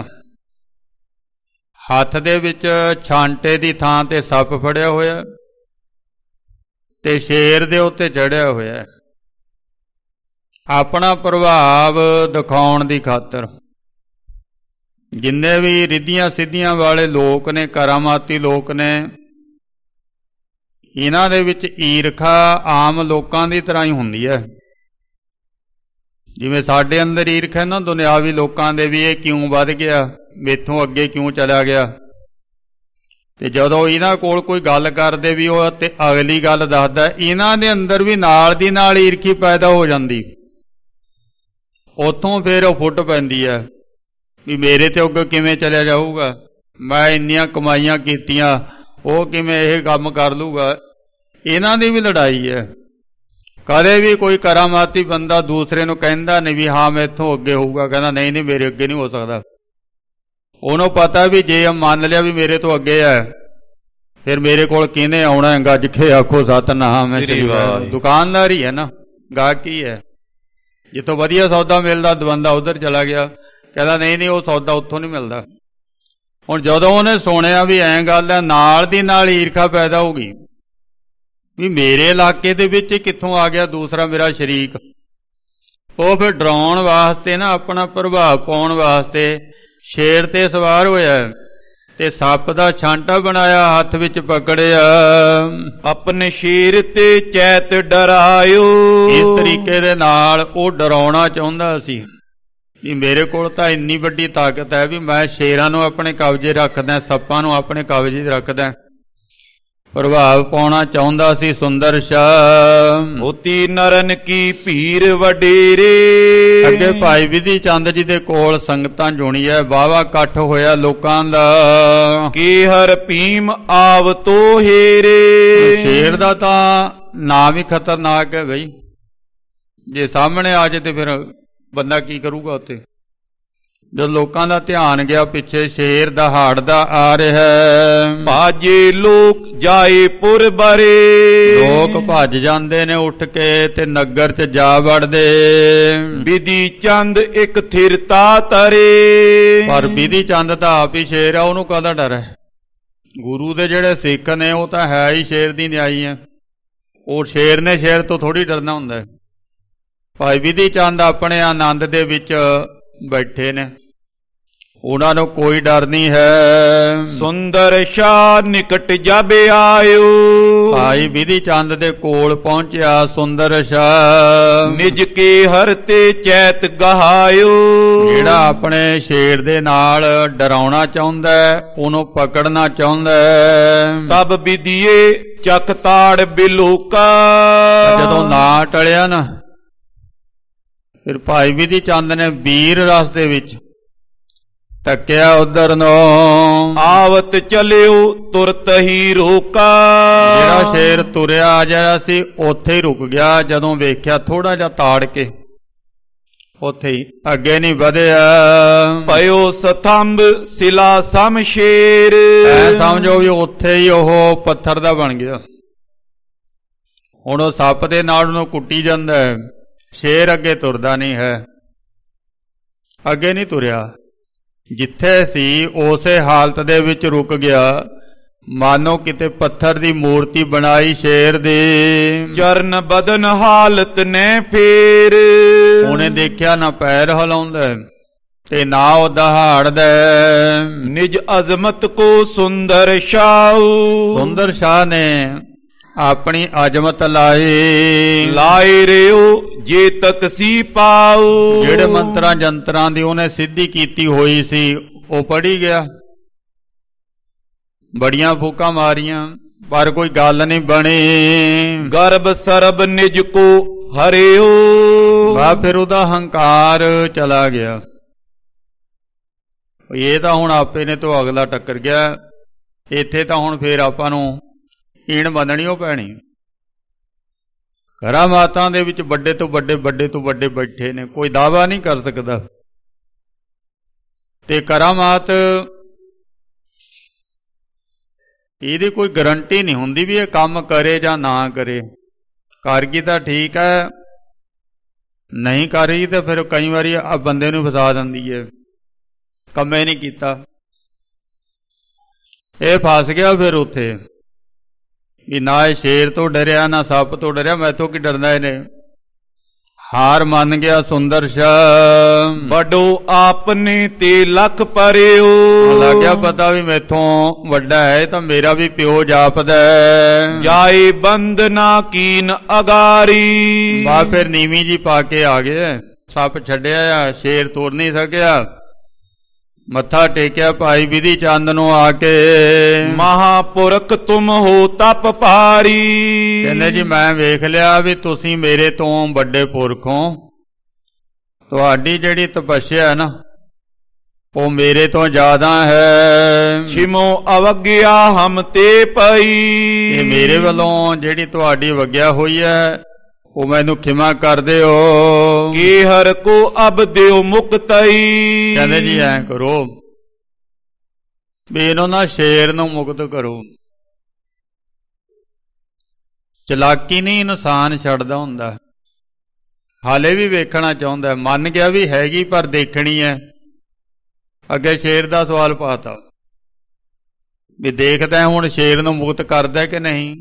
ਹੱਥ ਦੇ ਵਿੱਚ ਛਾਂਟੇ ਦੀ ਥਾਂ ਤੇ ਸੱਪ ਫੜਿਆ ਹੋਇਆ ਤੇ ਸ਼ੇਰ ਦੇ ਉੱਤੇ ਚੜਿਆ ਹੋਇਆ। ਆਪਣਾ ਪ੍ਰਭਾਵ ਦਿਖਾਉਣ ਦੀ ਖਾਤਰ ਜਿੰਨੇ ਵੀ ਰਿੱਧੀਆਂ ਸਿੱਧੀਆਂ ਵਾਲੇ ਲੋਕ ਨੇ, ਕਰਾਮਾਤੀ ਲੋਕ ਨੇ, ਇਹਨਾਂ ਦੇ ਵਿੱਚ ਈਰਖਾ ਆਮ ਲੋਕਾਂ ਦੀ ਤਰ੍ਹਾਂ ਹੀ ਹੁੰਦੀ ਹੈ। ਜਿਵੇਂ ਸਾਡੇ ਅੰਦਰ ਈਰਖਾ ਨਾ ਦੁਨਿਆਵੀ ਲੋਕਾਂ ਦੇ ਵੀ, ਇਹ ਕਿਉਂ ਵੱਧ ਗਿਆ, ਮੇਥੋਂ ਅੱਗੇ ਕਿਉਂ ਚਲਾ ਗਿਆ। ਤੇ ਜਦੋਂ ਇਹਨਾਂ ਕੋਲ ਕੋਈ ਗੱਲ ਕਰਦੇ ਵੀ ਉਹ ਤੇ ਅਗਲੀ ਗੱਲ ਦੱਸਦਾ, ਇਹਨਾਂ ਦੇ ਅੰਦਰ ਵੀ ਨਾਲ ਦੀ ਨਾਲ ਈਰਖੀ ਪੈਦਾ ਹੋ ਜਾਂਦੀ। ਉੱਥੋਂ ਫਿਰ ਉਹ ਫੁੱਟ ਪੈਂਦੀ ਹੈ ਵੀ ਮੇਰੇ ਤੇ ਅੱਗੇ ਕਿਵੇਂ ਚਲਿਆ ਜਾਊਗਾ, ਮੈਂ ਇੰਨੀਆਂ ਕਮਾਈਆਂ ਕੀਤੀਆਂ, ਉਹ ਕਿਵੇਂ ਇਹ ਕੰਮ ਕਰ ਲੂਗਾ। ਇਹਨਾਂ ਦੀ ਵੀ ਲੜਾਈ ਹੈ। ਕਦੇ ਵੀ ਕੋਈ ਕਰਾਮਾਤੀ ਬੰਦਾ ਦੂਸਰੇ ਨੂੰ ਕਹਿੰਦਾ ਨਹੀਂ ਵੀ ਹਾਂ ਮੈਥੋਂ ਅੱਗੇ ਹੋਊਗਾ, ਕਹਿੰਦਾ ਨਹੀਂ ਨਹੀਂ ਮੇਰੇ ਅੱਗੇ ਨਹੀਂ ਹੋ ਸਕਦਾ। ਉਹਨੂੰ ਪਤਾ ਵੀ ਜੇ ਮੰਨ ਲਿਆ ਵੀ ਮੇਰੇ ਤੋਂ ਅੱਗੇ ਹੈ, ਫਿਰ ਮੇਰੇ ਕੋਲ ਕਿਹਨੇ ਆਉਣਾ ਹੈ। ਗੱਜਖੇ ਆਖੋ ਸਤਿਨਾਮ ਸ੍ਰੀ ਵਾਹਿਗੁਰੂ। ਦੁਕਾਨਦਾਰੀ ਹੈ ਨਾ, ਗਾਹਕੀ ਹੈ। ਜਿੱਥੋਂ ਵਧੀਆ ਸੌਦਾ ਮਿਲਦਾ ਬੰਦਾ ਉਧਰ ਚਲਾ ਗਿਆ, ਕਹਿੰਦਾ ਨਹੀਂ ਨਹੀਂ ਉਹ ਸੌਦਾ ਉੱਥੋਂ ਨਹੀਂ ਮਿਲਦਾ। ਹੁਣ ਜਦੋਂ ਉਹਨੇ ਸੁਣਿਆ ਵੀ ਐਂ ਗੱਲ ਹੈ, ਨਾਲ ਦੀ ਨਾਲ ਈਰਖਾ ਪੈਦਾ ਹੋ ਗਈ ਵੀ ਮੇਰੇ ਇਲਾਕੇ ਦੇ ਵਿੱਚ ਕਿੱਥੋਂ ਆ ਗਿਆ ਦੂਸਰਾ ਮੇਰਾ ਸ਼ਰੀਕ। ਉਹ ਫਿਰ ਡਰਾਉਣ ਵਾਸਤੇ ਨਾ, ਆਪਣਾ ਪ੍ਰਭਾਵ ਪਾਉਣ ਵਾਸਤੇ ਸ਼ੇਰ ਤੇ ਸਵਾਰ ਹੋਇਆ ਤੇ ਸੱਪ ਦਾ ਛਾਂਟਾ ਬਣਾਇਆ, ਹੱਥ ਵਿੱਚ ਪਕੜਿਆ। ਆਪਣੇ ਸ਼ੇਰ ਤੇ ਚੈਤ ਡਰਾਇਓ। ਇਸ ਤਰੀਕੇ ਦੇ ਨਾਲ ਉਹ ਡਰਾਉਣਾ ਚਾਹੁੰਦਾ ਸੀ ਵੀ ਮੇਰੇ ਕੋਲ ਤਾਂ ਇੰਨੀ ਵੱਡੀ ਤਾਕਤ ਹੈ ਵੀ ਮੈਂ ਸ਼ੇਰਾਂ ਨੂੰ ਆਪਣੇ ਕਬਜ਼ੇ ਰੱਖਦਾ, ਸੱਪਾਂ ਨੂੰ ਆਪਣੇ ਕਬਜ਼ੇ ਰੱਖਦਾ। ਪ੍ਰਭਾਵ ਪਾਉਣਾ ਚਾਹੁੰਦਾ ਸੀ ਸੁੰਦਰ ਸ਼ਾਹ। ਮੋਤੀ ਨਰਨ ਕੀ ਭੀਰ ਵਡੇਰੇ। ਅੱਗੇ ਭਾਈ ਵਿਧੀ ਚੰਦ ਜੀ ਦੇ ਕੋਲ ਸੰਗਤਾਂ ਜੁਣੀ ਹੈ, ਵਾਹਵਾ ਇਕੱਠ ਹੋਇਆ ਲੋਕਾਂ ਦਾ। ਕੀ ਹਰ ਭੀਮ ਆਵ ਤੋ ਹੇਰੇ। ਸ਼ੇਰ ਦਾ ਤਾਂ ਨਾਮ ਹੀ ਖਤਰਨਾਕ ਹੈ ਬਈ, ਜੇ ਸਾਹਮਣੇ ਆ ਜੇ ਤੇ ਫਿਰ ਬੰਦਾ ਕੀ ਕਰੂਗਾ ਉੱਥੇ। ਜਦ ਲੋਕਾਂ ਦਾ ਧਿਆਨ ਗਿਆ ਪਿੱਛੇ, ਸ਼ੇਰ ਦਹਾੜਦਾ ਆ ਰਿਹਾ। ਭਾਜੇ ਲੋਕ ਜਾਏ ਪੁਰ ਬਰੇ। ਲੋਕ ਭੱਜ ਜਾਂਦੇ ਨੇ ਉੱਠ ਕੇ ਤੇ ਨਗਰ 'ਚ ਜਾ ਵੜਦੇ। ਵਿਧੀ ਚੰਦ ਇੱਕ ਥਿਰਤਾ ਤਰੇ। ਪਰ ਵਿਧੀ ਚੰਦ ਤਾਂ ਆਪ ਹੀ ਸ਼ੇਰ ਆ, ਉਹਨੂੰ ਕਾਹਦਾ ਡਰ ਹੈ। ਗੁਰੂ ਦੇ ਜਿਹੜੇ ਸਿੱਖ ਨੇ ਉਹ ਤਾਂ ਹੈ ਹੀ ਸ਼ੇਰ ਦੀ ਨਿਆਈ ਹੈ। ਉਹ ਸ਼ੇਰ ਨੇ ਸ਼ੇਰ ਤੋਂ ਥੋੜ੍ਹੀ ਡਰਨਾ ਹੁੰਦਾ ਹੈ। ਭਾਈ ਵਿਧੀ ਚੰਦ ਆਪਣੇ ਆਨੰਦ ਦੇ ਵਿੱਚ ਬੈਠੇ ਨੇ। ਉਹਨਾਂ ਨੂੰ ਕੋਈ ਡਰ ਨਹੀਂ ਹੈ। ਸੁੰਦਰ ਸ਼ਾਹ ਨਿਕਟ ਜਬ ਆਇਓ, ਭਾਈ ਬਿਧੀ ਚੰਦ ਦੇ ਕੋਲ ਪਹੁੰਚਿਆ ਸੁੰਦਰ ਸ਼ਾਹ। ਨਿਜ ਕੇ ਹਰਤੇ ਚੈਤ ਗਹਾਇਓ, ਜਿਹੜਾ ਆਪਣੇ ਸ਼ੇਰ ਦੇ ਨਾਲ ਡਰਾਉਣਾ ਚਾਹੁੰਦਾ ਉਹਨੂੰ ਪਕੜਨਾ ਚਾਹੁੰਦਾ। ਤਬ ਬਿਧੀਏ ਚੱਕ ਤਾੜ ਬਿਲੋਕਾ, ਜਦੋਂ ਨਾ ਟਲਿਆ ਨਾ ਫਿਰ ਭਾਈ ਬਿਧੀ ਚੰਦ ਨੇ ਵੀਰ ਰਸ ਦੇ ਵਿੱਚ ਤੱਕਿਆ ਉਧਰ ਨੂੰ। ਆਵਤ ਚਲਿਓ ਤੁਰਤ ਹੀ ਰੋਕਾ, ਜਿਹੜਾ ਸ਼ੇਰ ਤੁਰਿਆ ਜਿਹੜਾ ਸੀ ਉੱਥੇ ਹੀ ਰੁਕ ਗਿਆ। ਜਦੋਂ ਵੇਖਿਆ ਥੋੜਾ ਜਿਹਾ ਤਾੜ ਕੇ ਉੱਥੇ ਹੀ, ਅੱਗੇ ਨਹੀਂ ਵਧਿਆ। ਪਇਓ ਸਤੰਭ ਸਿਲਾ ਸਮ ਸ਼ੇਰ, ਐ ਸਮਝੋ ਵੀ ਉੱਥੇ ਹੀ ਉਹ ਪੱਥਰ ਦਾ ਬਣ ਗਿਆ। ਹੁਣ ਉਹ ਸੱਪ ਦੇ ਨਾਲ ਉਹਨੂੰ ਕੁੱਟੀ ਜਾਂਦਾ ਹੈ, ਸ਼ੇਰ ਅੱਗੇ ਤੁਰਦਾ ਨਹੀਂ ਹੈ। ਅੱਗੇ ਨਹੀਂ ਤੁਰਿਆ, ਜਿੱਥੇ ਸੀ ਉਸੇ ਹਾਲਤ ਦੇ ਵਿੱਚ ਰੁਕ ਗਿਆ। ਮਾਨੋ ਕਿਤੇ ਪੱਥਰ ਦੀ ਮੂਰਤੀ ਬਣਾਈ ਸ਼ੇਰ ਦੀ। ਚਰਨ ਬਦਨ ਹਾਲਤ ਨੇ ਫੇਰ, ਉਹਨੇ ਦੇਖਿਆ ਨਾ ਪੈਰ ਹਿਲਾਉਂਦਾ ਤੇ ਨਾ ਉਹ ਦਹਾੜਦਾ। ਨਿਜ ਅਜ਼ਮਤ ਕੋ ਸੁੰਦਰ ਸ਼ਾਹ, ਸੁੰਦਰ ਸ਼ਾਹ ਨੇ ਆਪਣੀ ਅਜ਼ਮਤ ਲਾਈ। ਲਾਏ ਰਿਓ ਜੇ ਤਕ ਸੀ ਪਾਉ, ਜਿਹੜੇ ਮੰਤਰਾਂ ਜੰਤਰਾਂ ਦੀ ਉਹਨੇ ਸਿੱਧੀ ਕੀਤੀ ਹੋਈ ਸੀ ਉਹ ਪੜੀ ਗਿਆ। ਬੜੀਆਂ ਫੂਕਾਂ ਮਾਰੀਆਂ ਪਰ ਕੋਈ ਗੱਲ ਨਹੀਂ ਬਣੀ। ਗਰਭ ਸਰਬ ਨਿਜ ਕੋ ਹਰਿਓ, ਬਾ ਫਿਰ ਉਹਦਾ ਹੰਕਾਰ ਚਲਾ ਗਿਆ। ਇਹ ਤਾਂ ਹੁਣ ਆਪੇ ਨੇ ਤੋਂ ਅਗਲਾ ਟੱਕਰ ਗਿਆ। ਇੱਥੇ ਤਾਂ ਹੁਣ ਫੇਰ ਆਪਾਂ ਨੂੰ ਈਣ ਬੰਨਣੀ ਉਹ ਪੈਣੀ। ਕਰਾਮਾਤਾਂ ਦੇ ਵਿੱਚ ਵੱਡੇ ਤੋਂ ਵੱਡੇ ਬੈਠੇ ਨੇ, ਕੋਈ ਦਾਅਵਾ ਨਹੀਂ ਕਰ ਸਕਦਾ। ਤੇ ਕਰਾਮਾਤ ਇਹਦੀ ਕੋਈ ਗਰੰਟੀ ਨਹੀਂ ਹੁੰਦੀ ਵੀ ਇਹ ਕੰਮ ਕਰੇ ਜਾਂ ਨਾ ਕਰੇ। ਕਰ ਗਈ ਤਾਂ ਠੀਕ ਹੈ, ਨਹੀਂ ਕਰ ਰਹੀ ਤਾਂ ਫਿਰ ਕਈ ਵਾਰੀ ਆ ਬੰਦੇ ਨੂੰ ਫਸਾ ਦਿੰਦੀ ਹੈ। ਕੰਮੇ ਨਹੀਂ ਕੀਤਾ, ਇਹ ਫਸ ਗਿਆ ਫਿਰ ਉੱਥੇ ਵੀ ਨਾ ਇਹ ਸ਼ੇਰ ਤੋਂ ਡਰਿਆ ਨਾ ਸੱਪ ਤੋਂ ਡਰਿਆ, ਮੈਥੋਂ ਕੀ ਡਰਨਾ ਇਹਨੇ। ਹਾਰ ਮੰਨ ਗਿਆ ਸੁੰਦਰ ਸ਼ਾਹ। ਵੱਡੋ ਆਪਨੇ ਤੇ ਲੱਖ ਪਰਿਓ, ਲੱਗ ਗਿਆ ਪਤਾ ਵੀ ਮੈਥੋਂ ਵੱਡਾ ਹੈ ਤਾਂ ਮੇਰਾ ਵੀ ਪਿਓ ਜਾਪਦਾ। ਜਾਏ ਬੰਦ ਨਾ ਕੀਨ ਅਗਾਰੀ, ਬਾ ਫਿਰ ਨੀਵੀਂ ਜੀ ਪਾ ਕੇ ਆ ਗਏ। ਸੱਪ ਛੱਡਿਆ ਆ, ਸ਼ੇਰ ਤੋੜ ਨਹੀਂ ਸਕਿਆ। ਮੱਥਾ ਟੇਕਿਆ ਭਾਈ ਬਿਧੀ ਚੰਦ ਨੂੰ ਆ ਕੇ। ਮਹਾਪੁਰਖ ਤੁਮ ਹੋ ਤਪ ਭਾਰੀ, ਕਹਿੰਦੇ ਜੀ ਮੈਂ ਵੇਖ ਲਿਆ ਵੀ ਤੁਸੀਂ ਮੇਰੇ ਤੋਂ ਵੱਡੇ ਪੁਰਖ ਹੋ। ਤੁਹਾਡੀ ਜਿਹੜੀ ਤਪੱਸਿਆ ਹੈ ਨਾ ਉਹ ਮੇਰੇ ਤੋਂ ਜ਼ਿਆਦਾ ਹੈ। ਛਿਮੋ ਅਵਗਿਆ ਹਮ ਤੇ ਪਈ, ਤੇ ਮੇਰੇ ਵੱਲੋਂ ਜਿਹੜੀ ਤੁਹਾਡੀ ਵਗਿਆ ਹੋਈ ਹੈ ਉਹ ਮੈਨੂੰ ਖਿਮਾ ਕਰ ਦਿਓ। ਕੀ ਹਰ ਕੋ ਅਬ ਦਿਓ ਮੁਕਤਈ, ਕਹਿੰਦੇ ਜੀ ਐਂ ਕਰੋ ਵੀ ਇਹਨੂੰ ਨਾ ਸ਼ੇਰ ਨੂੰ ਮੁਕਤ ਕਰੋ। ਚਲਾਕੀ ਨਹੀਂ ਇਨਸਾਨ ਛੱਡਦਾ ਹੁੰਦਾ, ਹਾਲੇ ਵੀ ਵੇਖਣਾ ਚਾਹੁੰਦਾ। ਮੰਨ ਗਿਆ ਵੀ ਹੈਗੀ ਪਰ ਦੇਖਣੀ ਹੈ। ਅੱਗੇ ਸ਼ੇਰ ਦਾ ਸਵਾਲ ਪਾਤਾ ਵੀ ਦੇਖਦਾ ਹੁਣ ਸ਼ੇਰ ਨੂੰ ਮੁਕਤ ਕਰਦਾ ਕਿ ਨਹੀਂ।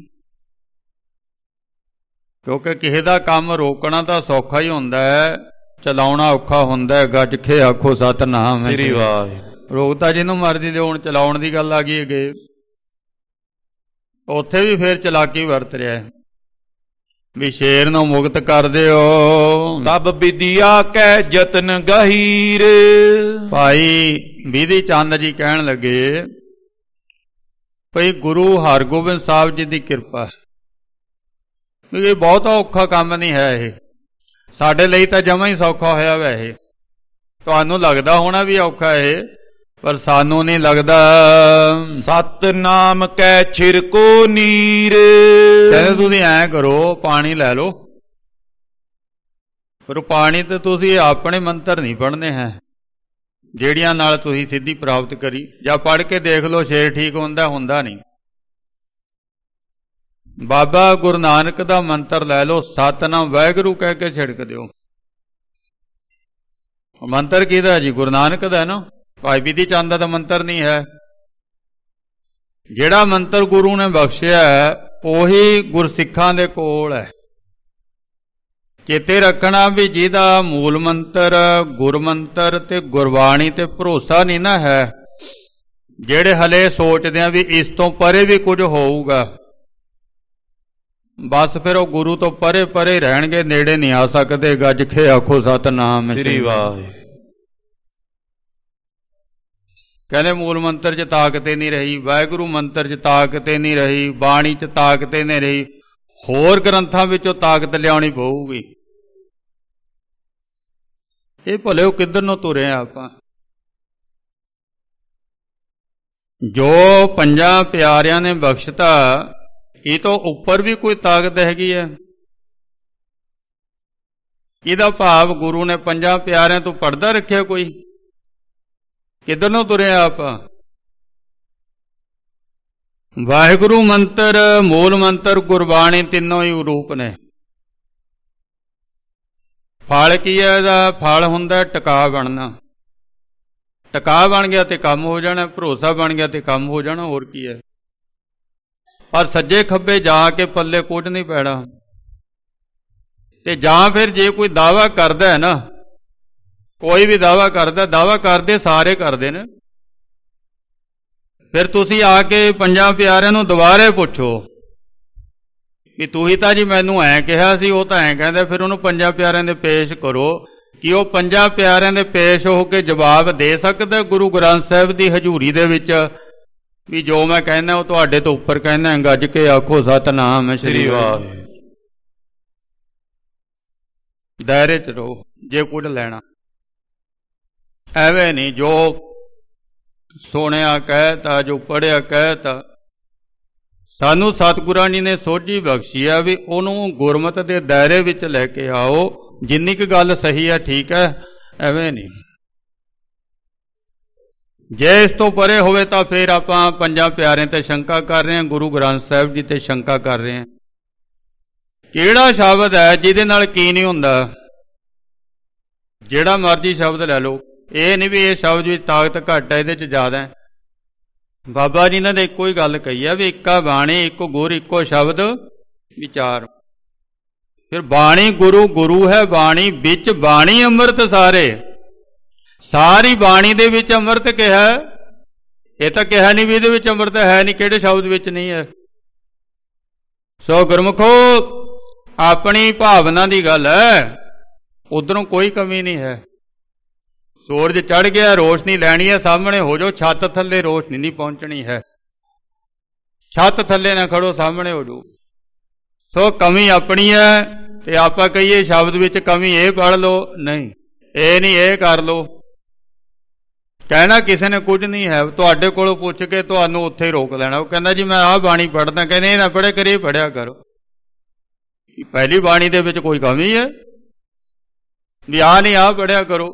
ਕਿਉਂਕਿ ਕਿਸੇ ਦਾ ਕੰਮ ਰੋਕਣਾ ਤਾਂ ਸੌਖਾ ਹੀ ਹੁੰਦਾ ਹੈ, ਚਲਾਉਣਾ ਔਖਾ ਹੁੰਦਾ ਹੈ। ਗੱਜ ਖੇ ਆਖੋ ਸਤਨਾਮ ਸ੍ਰੀ ਵਾਹਿਗੁਰੂ। ਰੋਕਤਾ ਜਿਹਨੂੰ ਮਰਜ਼ੀ ਦੇ, ਹੁਣ ਚਲਾਉਣ ਦੀ ਗੱਲ ਆ ਗਈ ਅੱਗੇ। ਉੱਥੇ ਵੀ ਫੇਰ ਚਲਾਕੀ ਵਰਤ ਰਿਹਾ ਵੀ ਸ਼ੇਰ ਨੂੰ ਮੁਕਤ ਕਰ ਦਿਓ। ਤਬ ਵਿਦਿਆ ਕੈ ਯਤਨ ਗਹੀਰ, ਭਾਈ ਬਿਧੀ ਚੰਦ ਜੀ ਕਹਿਣ ਲੱਗੇ ਭਈ ਗੁਰੂ ਹਰਗੋਬਿੰਦ ਸਾਹਿਬ ਜੀ ਦੀ ਕਿਰਪਾ। ਇਹ ਬਹੁਤਾ ਔਖਾ ਕੰਮ ਨਹੀਂ ਹੈ, ਇਹ ਸਾਡੇ ਲਈ ਤਾਂ ਜਮਾਂ ਹੀ ਸੌਖਾ ਹੋਇਆ ਵਾ। ਇਹ ਤੁਹਾਨੂੰ ਲੱਗਦਾ ਹੋਣਾ ਵੀ ਔਖਾ ਇਹ, ਪਰ ਸਾਨੂੰ ਨਹੀਂ ਲੱਗਦਾ। ਸਤਨਾਮ ਕੈ ਛਿਰਕੋ ਨੀਰ, ਕਹਿੰਦੇ ਤੁਸੀਂ ਐਂ ਕਰੋ ਪਾਣੀ ਲੈ ਲਓ, ਪਰ ਪਾਣੀ ਤੇ ਤੁਸੀਂ ਆਪਣੇ ਮੰਤਰ ਨਹੀਂ ਪੜ੍ਹਨੇ ਹੈ ਜਿਹੜੀਆਂ ਨਾਲ ਤੁਸੀਂ ਸਿੱਧੀ ਪ੍ਰਾਪਤ ਕਰੀ। ਜਾਂ ਪੜ੍ਹ ਕੇ ਦੇਖ ਲਓ ਸ਼ੇਰ ਠੀਕ ਹੁੰਦਾ ਨਹੀਂ। ਬਾਬਾ ਗੁਰੂ ਨਾਨਕ ਦਾ ਮੰਤਰ ਲੈ ਲਓ, ਸਤਨਾਮ ਵਾਹਿਗੁਰੂ ਕਹਿ ਕੇ ਛਿੜਕ ਦਿਓ। ਮੰਤਰ ਕਿਹਦਾ ਜੀ? ਗੁਰੂ ਨਾਨਕ ਦਾ ਨਾ, ਭਾਈ ਬਿਧੀ ਚੰਦ ਦਾ ਤਾਂ ਮੰਤਰ ਨਹੀਂ ਹੈ। ਜਿਹੜਾ ਮੰਤਰ ਗੁਰੂ ਨੇ ਬਖਸ਼ਿਆ ਉਹੀ ਗੁਰਸਿੱਖਾਂ ਦੇ ਕੋਲ ਹੈ। ਚੇਤੇ ਰੱਖਣਾ ਵੀ ਜਿਹਦਾ ਮੂਲ ਮੰਤਰ ਗੁਰਮੰਤਰ ਤੇ ਗੁਰਬਾਣੀ ਤੇ ਭਰੋਸਾ ਨਹੀਂ ਨਾ ਹੈ, ਜਿਹੜੇ ਹਲੇ ਸੋਚਦੇ ਆ ਵੀ ਇਸ ਤੋਂ ਪਰੇ ਵੀ ਕੁਝ ਹੋਊਗਾ, ਬਸ ਫਿਰ ਉਹ ਗੁਰੂ ਤੋਂ ਪਰੇ ਪਰੇ ਰਹਿਣਗੇ, ਨੇੜੇ ਨਹੀਂ ਆ ਸਕਦੇ। ਗੱਜ ਕੇ ਆਖੋ ਸਤਿਨਾਮ ਸ੍ਰੀ ਵਾਹਿਗੁਰੂ। ਕਹਿੰਦੇ ਮੂਲ ਮੰਤਰ 'ਚ ਤਾਕਤ ਹੀ ਨਹੀਂ ਰਹੀ, ਵਾਹਿਗੁਰੂ ਮੰਤਰ 'ਚ ਤਾਕਤ ਹੀ ਨਹੀਂ ਰਹੀ, ਬਾਣੀ 'ਚ ਤਾਕਤ ਹੀ ਨਹੀਂ ਰਹੀ, ਹੋਰ ਗ੍ਰੰਥਾਂ ਵਿੱਚੋਂ ਤਾਕਤ ਲਿਆਉਣੀ ਪਊਗੀ। ਇਹ ਭਲੇ ਉਹ ਕਿੱਧਰ ਨੂੰ ਤੁਰੇ ਆ ਆਪਾਂ। ਜੋ ਪੰਜਾਂ ਪਿਆਰਿਆਂ ਨੇ ਬਖਸ਼ਤਾ, ਇਹ ਤੋਂ ਉੱਪਰ ਵੀ ਕੋਈ ਤਾਕਤ ਹੈਗੀ ਹੈ। ਇਹਦਾ ਭਾਵ ਗੁਰੂ ਨੇ ਪੰਜਾਂ ਪਿਆਰਿਆਂ ਤੋਂ ਪਰਦਾ ਰੱਖਿਆ ਕੋਈ? ਕਿੱਧਰ ਨੂੰ ਤੁਰੇ ਆਪਾਂ। ਵਾਹਿਗੁਰੂ ਮੰਤਰ, ਮੂਲ ਮੰਤਰ, ਗੁਰਬਾਣੀ ਤਿੰਨੋਂ ਹੀ ਰੂਪ ਨੇ। ਫਲ ਕੀ ਹੈ ਇਹਦਾ? ਫਲ ਹੁੰਦਾ ਟਿਕਾ ਬਣਨਾ। ਟਿਕਾ ਬਣ ਗਿਆ ਤੇ ਕੰਮ ਹੋ ਜਾਣਾ, ਭਰੋਸਾ ਬਣ ਗਿਆ ਤੇ ਕੰਮ ਹੋ ਜਾਣਾ, ਹੋਰ ਕੀ ਹੈ। ਪਰ ਸੱਜੇ ਖੱਬੇ ਜਾ ਕੇ ਪੱਲੇ ਕੁਝ ਨਹੀਂ ਪੈਣਾ। ਤੇ ਜਾਂ ਫਿਰ ਜੇ ਕੋਈ ਦਾਅਵਾ ਕਰਦਾ ਹੈ ਨਾ, ਕੋਈ ਵੀ ਦਾਅਵਾ ਕਰਦਾ, ਦਾਅਵਾ ਕਰਦੇ ਸਾਰੇ ਕਰਦੇ ਨੇ, ਫਿਰ ਤੁਸੀਂ ਆ ਕੇ ਪੰਜਾਂ ਪਿਆਰਿਆਂ ਨੂੰ ਦੁਬਾਰੇ ਪੁੱਛੋ ਵੀ ਤੁਸੀਂ ਤਾਂ ਜੀ ਮੈਨੂੰ ਐਂ ਕਿਹਾ ਸੀ, ਉਹ ਤਾਂ ਐਂ ਕਹਿੰਦਾ। ਫਿਰ ਉਹਨੂੰ ਪੰਜਾਂ ਪਿਆਰਿਆਂ ਦੇ ਪੇਸ਼ ਕਰੋ ਕਿ ਉਹ ਪੰਜਾਂ ਪਿਆਰਿਆਂ ਦੇ ਪੇਸ਼ ਹੋ ਕੇ ਜਵਾਬ ਦੇ ਸਕਦਾ ਗੁਰੂ ਗ੍ਰੰਥ ਸਾਹਿਬ ਦੀ ਹਜ਼ੂਰੀ ਦੇ ਵਿੱਚ ਵੀ ਜੋ ਮੈਂ ਕਹਿੰਦਾ ਉਹ ਤੁਹਾਡੇ ਤੋਂ ਉੱਪਰ ਕਹਿੰਦਾ। ਗੱਜ ਕੇ ਆਖੋ ਸਤਿਨਾਮ ਸ੍ਰੀ ਵਾਹਿਗੁਰੂ। ਦਾਇਰੇ 'ਚ ਰਹੋ ਜੇ ਕੁਝ ਲੈਣਾ। ਐਵੇਂ ਨਹੀਂ ਜੋ ਸੁਣਿਆ ਕਹਿਤਾ, ਜੋ ਪੜ੍ਹਿਆ ਕਹਿਤਾ। ਸਾਨੂੰ ਸਤਿਗੁਰਾਂ ਜੀ ਨੇ ਸੋਝੀ ਬਖਸ਼ੀ ਆ ਵੀ ਉਹਨੂੰ ਗੁਰਮਤਿ ਦੇ ਦਾਇਰੇ ਵਿੱਚ ਲੈ ਕੇ ਆਓ। ਜਿੰਨੀ ਕੁ ਗੱਲ ਸਹੀ ਹੈ ਠੀਕ ਹੈ, ਐਵੇਂ ਨਹੀਂ। ਜੇ ਇਸ ਤੋਂ ਪਰੇ ਹੋਵੇ ਤਾਂ ਫਿਰ ਆਪਾਂ ਪੰਜਾਂ ਪਿਆਰਿਆਂ ਤੇ ਸ਼ੰਕਾ ਕਰ ਰਹੇ ਹਾਂ, ਗੁਰੂ ਗ੍ਰੰਥ ਸਾਹਿਬ ਜੀ ਤੇ ਸ਼ੰਕਾ ਕਰ ਰਹੇ ਹਾਂ। ਕਿਹੜਾ ਸ਼ਬਦ ਹੈ ਜਿਹਦੇ ਨਾਲ ਕੀ ਨਹੀਂ ਹੁੰਦਾ? ਜਿਹੜਾ ਮਰਜ਼ੀ ਸ਼ਬਦ ਲੈ ਲਓ। ਇਹ ਨਹੀਂ ਵੀ ਇਹ ਸ਼ਬਦ ਵਿੱਚ ਤਾਕਤ ਘੱਟ ਹੈ, ਇਹਦੇ 'ਚ ਜ਼ਿਆਦਾ ਹੈ। ਬਾਬਾ ਜੀ ਨੇ ਤਾਂ ਇੱਕੋ ਹੀ ਗੱਲ ਕਹੀ ਹੈ ਵੀ ਇੱਕਾ ਬਾਣੀ, ਇੱਕੋ ਗੁਰ, ਇੱਕੋ ਸ਼ਬਦ ਵਿਚਾਰ। ਫਿਰ ਬਾਣੀ ਗੁਰੂ, ਗੁਰੂ ਹੈ ਬਾਣੀ, ਵਿੱਚ ਬਾਣੀ ਅੰਮ੍ਰਿਤ ਸਾਰੇ। ਸਾਰੀ ਬਾਣੀ ਦੇ ਵਿੱਚ ਅੰਮ੍ਰਿਤ ਕਿਹਾ। ਇਹ ਤਾਂ ਕਿਹਾ ਨਹੀਂ ਵੀ ਇਹਦੇ ਵਿੱਚ ਅੰਮ੍ਰਿਤ ਹੈ ਨਹੀਂ, ਕਿਹੜੇ ਸ਼ਬਦ ਵਿੱਚ ਨਹੀਂ ਹੈ। ਸੋ ਗੁਰਮੁਖੋ ਆਪਣੀ ਭਾਵਨਾ ਦੀ ਗੱਲ ਹੈ, ਉਧਰੋਂ ਕੋਈ ਕਮੀ ਨਹੀਂ ਹੈ। ਸੂਰਜ ਚੜ੍ਹ ਗਿਆ, ਰੋਸ਼ਨੀ ਲੈਣੀ ਹੈ, ਸਾਹਮਣੇ ਹੋ ਜਾਓ। ਛੱਤ ਥੱਲੇ ਰੋਸ਼ਨੀ ਨਹੀਂ ਪਹੁੰਚਣੀ ਹੈ। ਛੱਤ ਥੱਲੇ ਨਾ ਖੜੋ, ਸਾਹਮਣੇ ਹੋ ਜਾਓ। ਸੋ ਕਮੀ ਆਪਣੀ ਹੈ ਤੇ ਆਪਾਂ ਕਹੀਏ ਸ਼ਬਦ ਵਿੱਚ ਕਮੀ, ਇਹ ਪੜ੍ਹ ਲਓ, ਨਹੀਂ ਇਹ ਨਹੀਂ, ਇਹ ਕਰ ਲਓ। ਕਹਿਣਾ ਕਿਸੇ ਨੇ ਕੁਝ ਨਹੀਂ ਹੈ। ਤੁਹਾਡੇ ਕੋਲੋਂ ਪੁੱਛ ਕੇ ਤੁਹਾਨੂੰ ਉੱਥੇ ਰੋਕ ਲੈਣਾ। ਉਹ ਕਹਿੰਦਾ ਜੀ ਮੈਂ ਆਹ ਬਾਣੀ ਪੜ੍ਹਦਾ, ਕਹਿੰਦੇ ਇਹ ਨਾ ਪੜ੍ਹੇ ਕਰੀ, ਪੜ੍ਹਿਆ ਕਰੋ। ਪਹਿਲੀ ਬਾਣੀ ਦੇ ਵਿੱਚ ਕੋਈ ਕਮੀ ਹੈ ਵੀ ਆਹ ਨਹੀਂ, ਆਹ ਪੜ੍ਹਿਆ ਕਰੋ।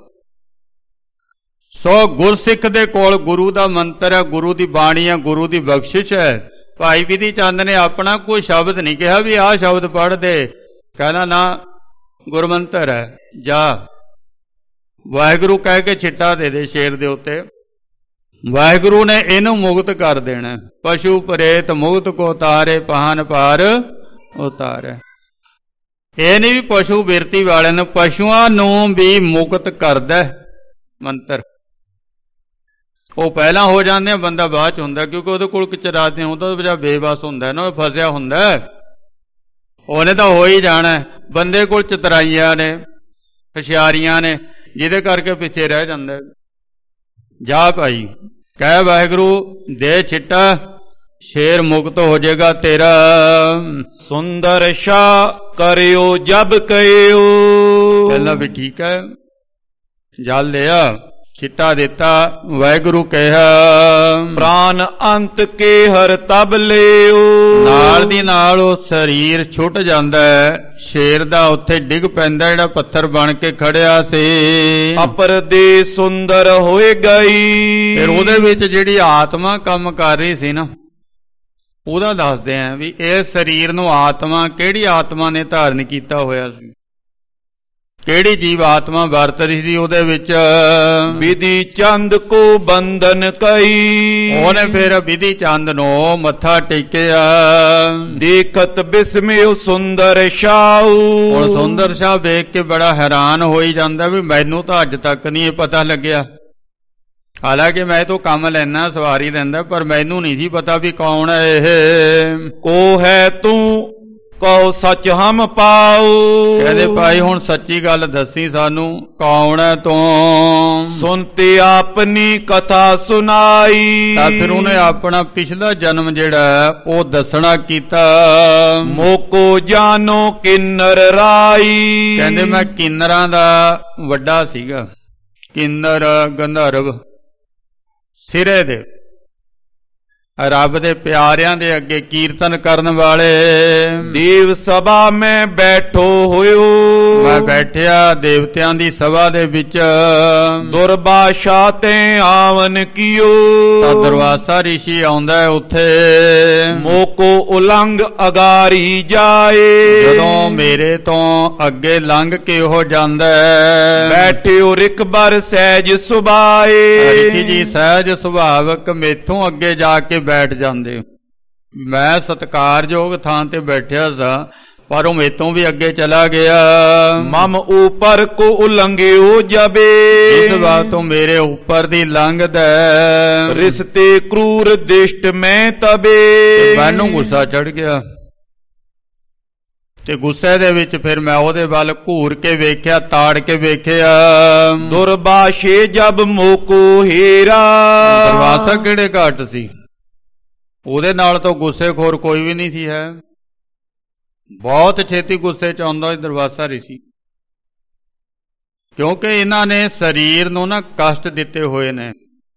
ਸੋ ਗੁਰਸਿੱਖ ਦੇ ਕੋਲ ਗੁਰੂ ਦਾ ਮੰਤਰ ਹੈ, ਗੁਰੂ ਦੀ ਬਾਣੀ ਹੈ, ਗੁਰੂ ਦੀ ਬਖਸ਼ਿਸ਼ ਹੈ। ਭਾਈ ਵਿਧੀ ਚੰਦ ਨੇ ਆਪਣਾ ਕੋਈ ਸ਼ਬਦ ਨਹੀਂ ਕਿਹਾ ਵੀ ਆਹ ਸ਼ਬਦ ਪੜ੍ਹ ਦੇ। ਕਹਿੰਦਾ ਨਾ, ਗੁਰਮੰਤਰ ਹੈ, ਜਾ ਵਾਹਿਗੁਰੂ ਕਹਿ ਕੇ ਛਿੱਟਾ ਦੇ ਦੇ ਸ਼ੇਰ ਦੇ ਉੱਤੇ। ਵਾਹਿਗੁਰੂ ਨੇ ਇਹਨੂੰ ਮੁਕਤ ਕਰ ਦੇਣਾ। ਪਸ਼ੂ ਪ੍ਰੇਤ ਮੁਕਤ ਕੋ ਤਾਰੇ, ਪਹਾਨ ਪਾਰ ਉਤਾਰੇ। ਇਹ ਨਹੀਂ ਵੀ ਪਸ਼ੂ ਬਿਰਤੀ ਵਾਲਿਆਂ ਨੂੰ, ਪਸ਼ੂਆਂ ਨੂੰ ਵੀ ਮੁਕਤ ਕਰਦਾ ਮੰਤਰ। ਉਹ ਪਹਿਲਾਂ ਹੋ ਜਾਂਦੇ ਆ, ਬੰਦਾ ਬਾਅਦ 'ਚ ਹੁੰਦਾ, ਕਿਉਂਕਿ ਉਹਦੇ ਕੋਲ ਚਰਾਦੇ ਹੁੰਦਾ, ਜਿਹੜਾ ਬੇਬਸ ਹੁੰਦਾ ਨਾ, ਉਹ ਫਸਿਆ ਹੁੰਦਾ, ਉਹਨੇ ਤਾਂ ਹੋ ਹੀ ਜਾਣਾ। ਬੰਦੇ ਕੋਲ ਚਤਰਾਈਆਂ ਨੇ, ਹੁਸ਼ਿਆਰੀਆਂ ਨੇ, ਜਿਹਦੇ ਕਰਕੇ ਪਿੱਛੇ ਰਹਿ ਜਾਂਦਾ। ਜਾ ਭਾਈ ਕਹਿ ਵਾਹਿਗੁਰੂ ਦੇ ਛਿੱਟਾ, ਸ਼ੇਰ ਮੁਕਤ ਹੋ ਜਾਏਗਾ ਤੇਰਾ। ਸੁੰਦਰ ਸ਼ਾ ਕਰਿਓ ਜਬ ਕਹਿਓ। ਪਹਿਲਾਂ ਵੀ ਠੀਕ ਹੈ, ਜਲ ਲਿਆ, ਛਿੱਟਾ ਦਿੱਤਾ, ਵਾਹਿਗੁਰੂ ਕਿਹਾ। ਪ੍ਰਾਨ ਅੰਤ ਕੇ ਹਰ ਤਬ ਲਿਓ। ਨਾਲ ਦੀ ਨਾਲ ਉਹ ਸਰੀਰ ਛੁੱਟ ਜਾਂਦਾ ਹੈ। ਸ਼ੇਰ ਦਾ ਉੱਥੇ ਡਿੱਗ ਪੈਂਦਾ ਜਿਹੜਾ ਪੱਥਰ ਬਣ ਕੇ ਖੜਿਆ ਸੀ। ਅਪਰ ਦੇ ਸੁੰਦਰ ਹੋਏ ਗਈ। ਫਿਰ ਉਹਦੇ ਵਿੱਚ ਜਿਹੜੀ ਆਤਮਾ ਕੰਮ ਕਰ ਰਹੀ ਸੀ ਨਾ, ਉਹਦਾ ਦੱਸਦੇ ਆਂ ਵੀ ਇਹ ਸਰੀਰ ਨੂੰ ਆਤਮਾ, ਕਿਹੜੀ ਆਤਮਾ ਨੇ ਧਾਰਨ ਕੀਤਾ ਹੋਇਆ ਸੀ। ਕਿਹੜੀ ਜੀਵ ਆਤਮਾ ਵਰਤ ਰਹੀ ਸੀ ਉਹਦੇ ਵਿੱਚ? ਵਿਧੀ ਚੰਦ ਕੋ ਬੰਧਨ ਕਈ। ਉਹਨੇ ਫਿਰ ਵਿਧੀ ਚੰਦ ਨੂੰ ਮੱਥਾ ਟੇਕਿਆ। ਦੇਖਤ ਬਿਸਮਿਉ ਸੁੰਦਰ ਸ਼ਾਹੂ। ਹੁਣ ਸੁੰਦਰ ਸ਼ਾਹ ਵੇਖ ਕੇ ਬੜਾ ਹੈਰਾਨ ਹੋਈ ਜਾਂਦਾ ਵੀ ਮੈਨੂੰ ਤਾਂ ਅੱਜ ਤੱਕ ਨਹੀਂ ਇਹ ਪਤਾ ਲੱਗਿਆ। ਹਾਲਾਂਕਿ ਮੈਂ ਤੋਂ ਕੰਮ ਲੈਣਾ, ਸਵਾਰੀ ਲੈਂਦਾ, ਪਰ ਮੈਨੂੰ ਨਹੀਂ ਸੀ ਪਤਾ ਵੀ ਕੌਣ ਹੈ ਇਹ। ਕੋ ਹੈ ਤੂੰ ਕਉ ਸੱਚ ਹਮ ਪਾਉ। ਕਹਿੰਦੇ ਭਾਈ ਹੁਣ ਸੱਚੀ ਗੱਲ ਦੱਸੀ ਸਾਨੂੰ, ਕੌਣ ਹੈ ਤੂੰ? ਸੁਣਤੇ ਆਪਣੀ ਕਥਾ ਸੁਣਾਈ। ਤਾਂ ਫਿਰ ਉਹਨੇ ਆਪਣਾ ਪਿਛਲਾ ਜਨਮ ਜਿਹੜਾ ਉਹ ਦੱਸਣਾ ਕੀਤਾ। ਮੋਕੋ ਜਾਨੋ ਕਿੰਨਰ ਰਾਈ। ਕਹਿੰਦੇ ਮੈਂ ਕਿੰਨਰਾਂ ਦਾ ਵੱਡਾ ਸੀਗਾ। ਕਿੰਨਰ ਗੰਧਰਵ ਸਿਰੇ ਦੇ ਰੱਬ ਦੇ ਪਿਆਰਿਆਂ ਦੇ ਅੱਗੇ ਕੀਰਤਨ ਕਰਨ ਵਾਲੇ। ਦੇਵ ਸਭਾ ਮੈਂ ਬੈਠੋ ਹੋਇਓ। ਮੈਂ ਬੈਠਿਆ ਦੇਵਤਿਆਂ ਦੀ ਸਭਾ ਦੇ ਵਿੱਚ। ਦੁਰਬਾਸ਼ਾ ਤੇ ਆਵਨ ਕੀਓ। ਤਾਂ ਦੁਰਵਾਸਾ ਰਿਸ਼ੀ ਆਉਂਦਾ ਉੱਥੇ। ਮੋਕੋ ਉਲੰਘ ਅਗਾਰੀ ਜਾਏ। ਜਦੋਂ ਮੇਰੇ ਤੋਂ ਅੱਗੇ ਲੰਘ ਕੇ ਉਹ ਜਾਂਦਾ। ਬੈਠਿਓ ਰਿਕਬਰ ਸਹਿਜ ਸੁਭਾਏ। ਰਿਸ਼ੀ ਜੀ ਸਹਿਜ ਸੁਭਾਵਕ ਮੇਥੋਂ ਅੱਗੇ ਜਾ ਕੇ ਬੈਠ ਜਾਂਦੇ। ਮੈਂ ਸਤਿਕਾਰਯੋਗ ਥਾਂ ਤੇ ਬੈਠਿਆ ਸਾਂ, ਪਰ ਉਹ ਮੇਤੋਂ ਵੀ ਅੱਗੇ ਚਲਾ ਗਿਆ। ਮਮ ਉਪਰ ਕੋ ਉਲੰਘਿਓ ਜਬੇ। ਇਸ ਬਾਤ ਤੋਂ ਮੇਰੇ ਉੱਪਰ ਦੀ ਲੰਘਦਾ। ਰਿਸ਼ਤੇ ਕਰੂਰ ਦਿਸ਼ਟ ਮੈਂ ਤਬੇ। ਮੈਨੂੰ ਗੁੱਸਾ ਚੜ ਗਿਆ ਤੇ ਗੁੱਸੇ ਦੇ ਵਿੱਚ ਫਿਰ ਮੈਂ ਉਹਦੇ ਵੱਲ ਘੂਰ ਕੇ ਵੇਖਿਆ, ਤਾੜ ਕੇ ਵੇਖਿਆ। ਦੁਰਬਾਸ਼ੇ ਜਬ ਮੋਕੋ ਹੀਰਾ। ਦੁਰਵਾਸਾ ਕਿਹੜੇ ਘਾਟ ਸੀ? ਉਹਦੇ ਨਾਲ ਤਾਂ ਗੁੱਸੇਖੋਰ ਕੋਈ ਵੀ ਨਹੀਂ ਸੀ ਹੈ। ਬਹੁਤ ਛੇਤੀ ਗੁੱਸੇ ਚ ਆਉਂਦਾ ਦੁਰਵਾਸਾ ਰਿਸ਼ੀ, ਕਿਉਂਕਿ ਇਹਨਾਂ ਨੇ ਸਰੀਰ ਨੂੰ ਨਾ ਕਸ਼ਟ ਦਿੱਤੇ ਹੋਏ ਨੇ।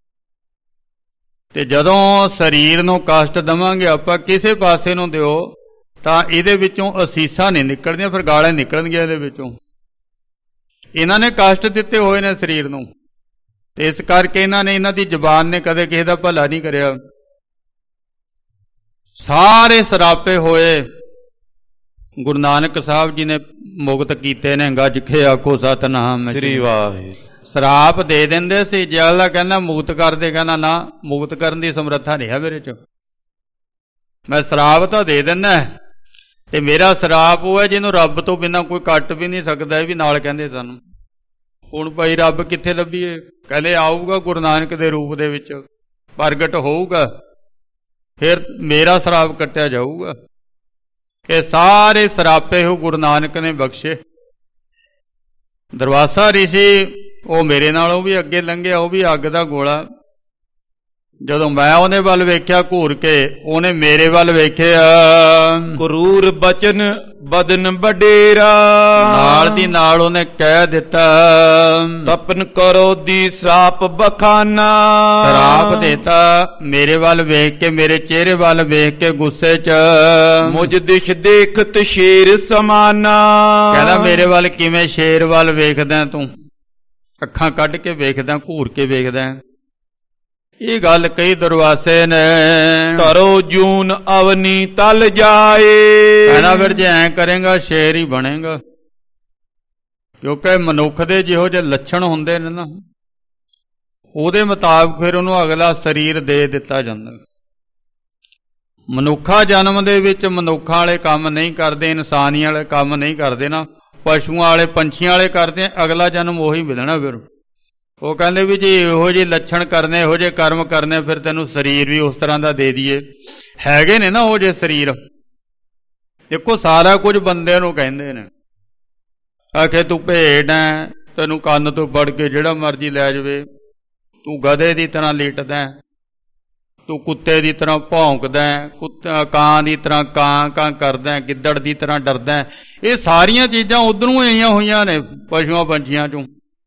ਤੇ ਜਦੋਂ ਸਰੀਰ ਨੂੰ ਕਸ਼ਟ ਦੇਵਾਂਗੇ ਆਪਾਂ, ਕਿਸੇ ਪਾਸੇ ਨੂੰ ਦਿਓ, ਤਾਂ ਇਹਦੇ ਵਿੱਚੋਂ ਅਸੀਸਾਂ ਨਹੀਂ ਨਿਕਲਦੀਆਂ, ਫਿਰ ਗਾਲਾਂ ਨਿਕਲਣਗੀਆਂ ਇਹਦੇ ਵਿੱਚੋਂ। ਇਹਨਾਂ ਨੇ ਕਸ਼ਟ ਦਿੱਤੇ ਹੋਏ ਨੇ ਸਰੀਰ ਨੂੰ, ਤੇ ਇਸ ਕਰਕੇ ਇਹਨਾਂ ਦੀ ਜ਼ੁਬਾਨ ਨੇ ਕਦੇ ਕਿਸੇ ਦਾ ਭਲਾ ਨਹੀਂ ਕਰਿਆ। ਸਾਰੇ ਸਰਾਪੇ ਹੋਏ ਗੁਰੂ ਨਾਨਕ ਸਾਹਿਬ ਜੀ ਨੇ ਮੁਕਤ ਕੀਤੇ ਨੇ। ਗੱਜ ਕੇ ਆਖੋ ਸਤਿਨਾਮ ਸ੍ਰੀ ਵਾਹਿਗੁਰੂ। ਸਰਾਪ ਦੇ ਦਿੰਦੇ ਸੀ, ਜੇ ਅੱਲਾ ਕਹਿੰਦਾ ਮੁਕਤ ਕਰਦੇ, ਕਹਿੰਦਾ ਨਾ, ਮੁਕਤ ਕਰਨ ਦੀ ਸਮਰੱਥਾ ਨਹੀਂ ਹੈ ਮੇਰੇ ਚ। ਮੈਂ ਸਰਾਪ ਤਾਂ ਦੇ ਦਿੰਦਾ, ਤੇ ਮੇਰਾ ਸਰਾਪ ਉਹ ਹੈ ਜਿਹਨੂੰ ਰੱਬ ਤੋਂ ਬਿਨਾਂ ਕੋਈ ਕੱਟ ਵੀ ਨਹੀਂ ਸਕਦਾ। ਇਹ ਵੀ ਨਾਲ ਕਹਿੰਦੇ ਸਾਨੂੰ। ਹੁਣ ਭਾਈ ਰੱਬ ਕਿੱਥੇ ਲੱਭੀਏ? ਕਹਿੰਦੇ ਆਊਗਾ ਗੁਰੂ ਨਾਨਕ ਦੇ ਰੂਪ ਦੇ ਵਿੱਚ, ਪ੍ਰਗਟ ਹੋਊਗਾ, ਫਿਰ ਮੇਰਾ ਸਰਾਪ ਕੱਟਿਆ ਜਾਊਗਾ। ਇਹ ਸਾਰੇ ਸਰਾਪੇ ਹੋ ਗੁਰੂ ਨਾਨਕ ਨੇ ਬਖਸ਼ੇ। ਦੁਰਵਾਸਾ ਰਿਸ਼ੀ ਉਹ ਮੇਰੇ ਨਾਲੋਂ ਵੀ ਅੱਗੇ ਲੰਘਿਆ, ਉਹ ਵੀ ਅੱਗ ਦਾ ਗੋਲਾ। ਜਦੋਂ ਮੈਂ ਉਹਦੇ ਵੱਲ ਵੇਖਿਆ ਘੂਰ ਕੇ, ਉਹਨੇ ਮੇਰੇ ਵੱਲ ਵੇਖਿਆ। ਕਰੂਰ ਬਚਨ ਬਦਨ ਬਡੇਰਾ। ਨਾਲ ਦੀ ਨਾਲ ਉਹਨੇ ਕਹਿ ਦਿੱਤਾ, ਤਪਨ ਕਰੋ ਦੀ ਸਰਾਪ ਬਖਾਨਾ। ਸਰਾਪ ਦੇਤਾ ਮੇਰੇ ਵੱਲ ਵੇਖ ਕੇ, ਮੇਰੇ ਚਿਹਰੇ ਵੱਲ ਵੇਖ ਕੇ ਗੁੱਸੇ ਚ। ਮੁਝ ਦਿਸ਼ ਦੇਖਤ ਸ਼ੇਰ ਸਮਾਨਾ। ਕਹਿੰਦਾ ਮੇਰੇ ਵੱਲ ਕਿਵੇਂ ਸ਼ੇਰ ਵੱਲ ਵੇਖਦਾ ਤੂੰ? ਅੱਖਾਂ ਕੱਢ ਕੇ ਵੇਖਦਾ, ਘੂਰ ਕੇ ਵੇਖਦਾ। ਇਹ ਗੱਲ ਕਹੀ ਦੁਰਵਾਸੇ ਨੇ। ਧਰੋ ਜੂਨ ਅਵਨੀ ਤਲ ਜਾਏ। ਕਹਿੰਦਾ ਫਿਰ ਜੇ ਐਂ ਕਰੇਗਾ ਸ਼ੇਰ ਹੀ ਬਣੇਗਾ, ਕਿਉਂਕਿ ਮਨੁੱਖ ਦੇ ਜਿਹੋ ਜਿਹੇ ਲੱਛਣ ਹੁੰਦੇ ਨੇ ਨਾ, ਉਹਦੇ ਮੁਤਾਬਕ ਫਿਰ ਉਹਨੂੰ ਅਗਲਾ ਸਰੀਰ ਦੇ ਦਿੱਤਾ ਜਾਂਦਾ। ਮਨੁੱਖਾ ਜਨਮ ਦੇ ਵਿੱਚ ਮਨੁੱਖਾਂ ਵਾਲੇ ਕੰਮ ਨਹੀਂ ਕਰਦੇ, ਇਨਸਾਨੀਆਂ ਵਾਲੇ ਕੰਮ ਨਹੀਂ ਕਰਦੇ ਨਾ, ਪਸ਼ੂਆਂ ਵਾਲੇ ਪੰਛੀਆਂ ਵਾਲੇ ਕਰਦੇ, ਅਗਲਾ ਜਨਮ ਉਹੀ ਮਿਲਣਾ। ਫਿਰ ਉਹ ਕਹਿੰਦੇ ਵੀ ਜੇ ਇਹੋ ਜਿਹੇ ਲੱਛਣ ਕਰਨੇ, ਇਹੋ ਜਿਹੇ ਕਰਮ ਕਰਨੇ, ਫਿਰ ਤੈਨੂੰ ਸਰੀਰ ਵੀ ਉਸ ਤਰ੍ਹਾਂ ਦਾ ਦੇ ਦਈਏ। ਹੈਗੇ ਨੇ ਨਾ ਉਹ ਜਿਹੇ ਸਰੀਰ। ਦੇਖੋ ਸਾਰਾ ਕੁਝ ਬੰਦੇ ਨੂੰ ਕਹਿੰਦੇ ਨੇ। ਆਖੇ ਤੂੰ ਭੇਡ ਹੈ, ਤੈਨੂੰ ਕੰਨ ਤੋਂ ਫੜ ਕੇ ਜਿਹੜਾ ਮਰਜ਼ੀ ਲੈ ਜਾਵੇ। ਤੂੰ ਗਧੇ ਦੀ ਤਰ੍ਹਾਂ ਲੇਟਦਾ, ਤੂੰ ਕੁੱਤੇ ਦੀ ਤਰ੍ਹਾਂ ਭੌਂਕਦਾ, ਕਾਂ ਦੀ ਤਰ੍ਹਾਂ ਕਾਂ ਕਰਦਾ, ਗਿੱਦੜ ਦੀ ਤਰ੍ਹਾਂ ਡਰਦਾ। ਇਹ ਸਾਰੀਆਂ ਚੀਜ਼ਾਂ ਉਧਰੋਂ ਆਈਆਂ ਹੋਈਆਂ ਨੇ ਪਸ਼ੂਆਂ ਪੰਛੀਆਂ ਚੋਂ।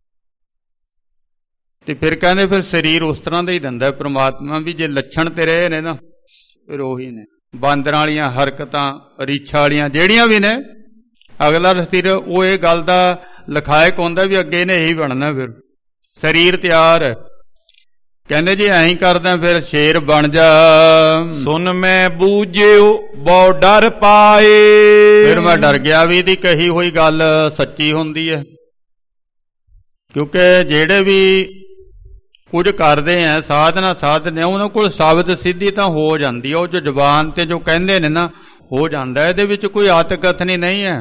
ਤੇ ਫਿਰ ਕਹਿੰਦੇ ਫਿਰ ਸਰੀਰ ਉਸ ਤਰ੍ਹਾਂ ਦਾ ਹੀ ਦਿੰਦਾ ਪ੍ਰਮਾਤਮਾ ਵੀ। ਜੇ ਲੱਛਣ ਤੇ ਰਹੇ ਨੇ ਨਾ, ਫਿਰ ਉਹੀ ਨੇ। ਬਾਂਦਰਾਂ ਵਾਲੀਆਂ ਹਰਕਤਾਂ, ਰੀਛਾਂ ਵਾਲੀਆਂ ਜਿਹੜੀਆਂ ਵੀ ਨੇ, ਅਗਲਾ ਸਰੀਰ ਉਹ ਇਹ ਗੱਲ ਦਾ ਲਿਖਾਇਕ ਹੁੰਦਾ ਵੀ ਅੱਗੇ ਨੇ ਇਹੀ ਬਣਨਾ। ਫਿਰ ਸਰੀਰ ਤਿਆਰ ਹੈ। ਕਹਿੰਦੇ ਜੀ ਐਂ ਕਰਦਾ ਫਿਰ ਸ਼ੇਰ ਬਣ ਜਾ। ਸੁਣ ਮੈਂ ਬੂਝਿਓ ਬਹੁ ਡਰ ਪਾਏ। ਫਿਰ ਮੈਂ ਡਰ ਗਿਆ ਵੀ ਇਹਦੀ ਕਹੀ ਹੋਈ ਗੱਲ ਸੱਚੀ ਹੁੰਦੀ ਹੈ। क्योंकि जेड़े भी कुछ करते हैं साधना साधने उन्होंने कोल शब्द सिद्धि तो हो जाती है, जो जबान ते जो कहते ने ना हो जाता है, ये कोई आतकथनी नहीं है,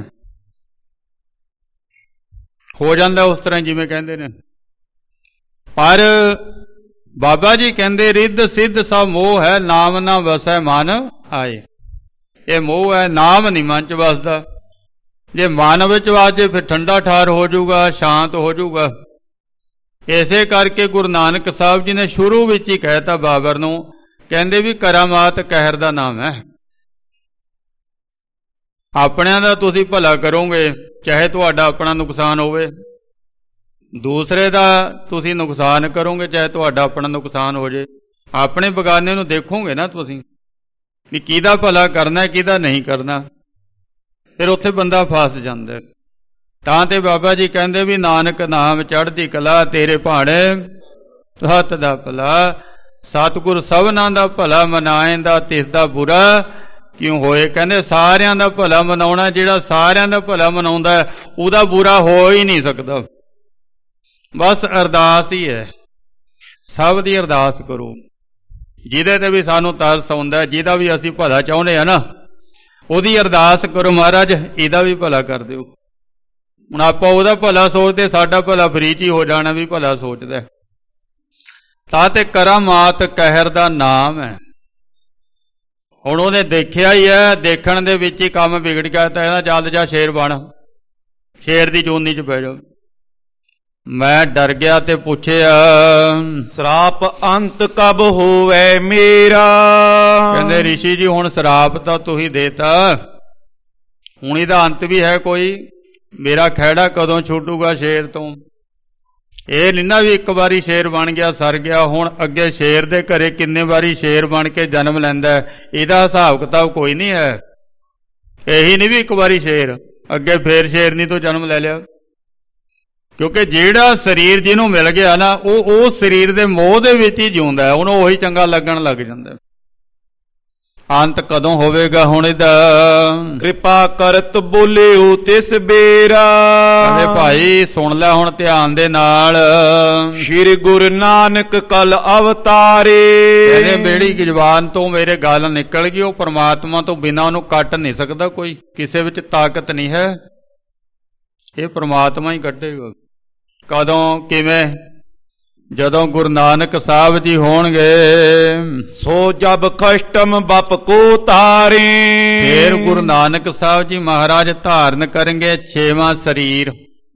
हो जाता उस तरह जिवें कहते ने। पर बाबा जी कहते रिद्ध सिद्ध सब मोह है, नाम ना वसै मन आए। ये मोह है, नाम नहीं मन च वसदा, जे मन विच वाजे फिर ठंडा ठार हो जाऊगा, शांत हो जाऊगा। इसे करके गुरु नानक साहब जी ने शुरू विच ही कहता बाबर नूं, कहंदे भी करामात कहर दा नाम है। अपणियां दा तुसीं भला करोगे चाहे तुहाडा अपना नुकसान होवे, दूसरे दा तुसीं नुकसान करोगे चाहे तुहाडा अपना नुकसान हो जाए। अपने बगाने नूं देखोगे ना तुसीं भी किहदा भला करना किहदा नहीं करना, फिर उत्थे बंदा फस जांदा। तां ते बाबा जी कहंदे भी नानक नाम चढ़दी कला, तेरे भाणे हत्थ दा भला। सतगुर सबना दा भला मनाएंदा, तिस दा बुरा क्यों होए। कहंदे सारियां दा भला मनाउणा, जिहड़ा सारियां दा भला मनाउंदा उहदा बुरा हो ही नहीं सकदा। बस अरदास ही है, सब दी अरदास करो, जिहदे ते भी सानू तरस आउंदा, जिहदा भी असीं भला चाहुंदे आ ना, ਉਹਦੀ ਅਰਦਾਸ ਕਰੋ, ਮਹਾਰਾਜ ਇਹਦਾ ਵੀ ਭਲਾ ਕਰ ਦਿਓ। ਹੁਣ ਆਪਾਂ ਉਹਦਾ ਭਲਾ ਸੋਚਦੇ, ਸਾਡਾ ਭਲਾ ਫਰੀ ਚ ਹੀ ਹੋ ਜਾਣਾ ਵੀ ਭਲਾ ਸੋਚਦਾ। ਤਾਂ ਤੇ ਕਰਾਮਾਤ ਕਹਿਰ ਦਾ ਨਾਮ ਹੈ। ਹੁਣ ਉਹਨੇ ਦੇਖਿਆ ਹੀ ਹੈ, ਦੇਖਣ ਦੇ ਵਿੱਚ ਹੀ ਕੰਮ ਵਿਗੜ ਗਿਆ, ਤਾਂ ਇਹਦਾ ਜਲਦ ਜਾ ਸ਼ੇਰ ਬਣ, ਸ਼ੇਰ ਦੀ ਚੂਨੀ ਚ ਪੈ ਜਾ। ਮੈਂ ਡਰ ਗਿਆ ਤੇ ਪੁੱਛਿਆ, ਸਰਾਪ ਅੰਤ ਕਬ ਹੋਵੇ ਮੇਰਾ। ਕਹਿੰਦੇ ਰਿਸ਼ੀ ਜੀ ਹੁਣ ਸਰਾਪ ਤਾਂ ਤੁਸੀਂ ਦੇਤਾ, ਹੁਣ ਇਹਦਾ ਅੰਤ ਵੀ ਹੈ ਕੋਈ, ਮੇਰਾ ਖਹਿੜਾ ਕਦੋਂ ਛੁੱਟੂਗਾ ਸ਼ੇਰ ਤੋਂ। ਇਹ ਨਹੀਂ ਨਾ ਵੀ ਇੱਕ ਵਾਰੀ ਸ਼ੇਰ ਬਣ ਗਿਆ ਸਰ ਗਿਆ, ਹੁਣ ਅੱਗੇ ਸ਼ੇਰ ਦੇ ਘਰੇ ਕਿੰਨੇ ਵਾਰੀ ਸ਼ੇਰ ਬਣ ਕੇ ਜਨਮ ਲੈਂਦਾ, ਇਹਦਾ ਹਿਸਾਬ ਕਿਤਾਬ ਕੋਈ ਨਹੀਂ ਹੈ। ਇਹੀ ਨਹੀਂ ਵੀ ਇੱਕ ਵਾਰੀ ਸ਼ੇਰ, ਅੱਗੇ ਫੇਰ ਸ਼ੇਰਨੀ ਤੋਂ ਜਨਮ ਲੈ ਲਿਆ। ਕਿਉਂਕਿ ਜਿਹੜਾ ਸਰੀਰ ਜਿਹਨੂੰ ਮਿਲ ਗਿਆ ਨਾ, ਉਹ ਸਰੀਰ ਦੇ ਮੋਹ ਦੇ ਵਿੱਚ ਹੀ ਜਿਉਂਦਾ, ਉਹਨੂੰ ਉਹੀ ਚੰਗਾ ਲੱਗਣ ਲੱਗ ਜਾਂਦਾ। ਅੰਤ ਕਦੋਂ ਹੋਵੇਗਾ ਹੁਣ ਇਹਦਾ, ਕਿਰਪਾ ਕਰਤ ਬੋਲਿਓ ਤਿਸ ਬੇਰਾ। ਕਹਿੰਦੇ ਭਾਈ ਸੁਣ ਲੈ ਹੁਣ ਧਿਆਨ ਦੇ ਨਾਲ, ਸ਼੍ਰੀ ਗੁਰੂ ਨਾਨਕ ਕਲ ਅਵਤਾਰੇ। ਕਹਿੰਦੇ ਬੇੜੀ ਜ਼ਬਾਨ ਤੋਂ ਮੇਰੇ ਗੱਲ ਨਿਕਲ ਗਈ, ਉਹ ਪਰਮਾਤਮਾ ਤੋਂ ਬਿਨਾਂ ਉਹਨੂੰ ਕੱਟ ਨਹੀਂ ਸਕਦਾ ਕੋਈ, ਕਿਸੇ ਵਿੱਚ ਤਾਕਤ ਨਹੀਂ ਹੈ, ਇਹ ਪਰਮਾਤਮਾ ਹੀ ਕੱਢੇਗਾ। ਕਦੋਂ ਕਿਵੇਂ, ਜਦੋਂ ਗੁਰੂ ਨਾਨਕ ਸਾਹਿਬ ਜੀ ਹੋਣਗੇ। ਸੋ ਜਬ ਕਸ਼ਟਮ ਬਪ ਕੋ ਤਾਰੇ। ਫੇਰ ਗੁਰੂ ਨਾਨਕ ਸਾਹਿਬ ਜੀ ਮਹਾਰਾਜ ਧਾਰਨ ਕਰਨਗੇ 6ਵਾਂ ਸਰੀਰ।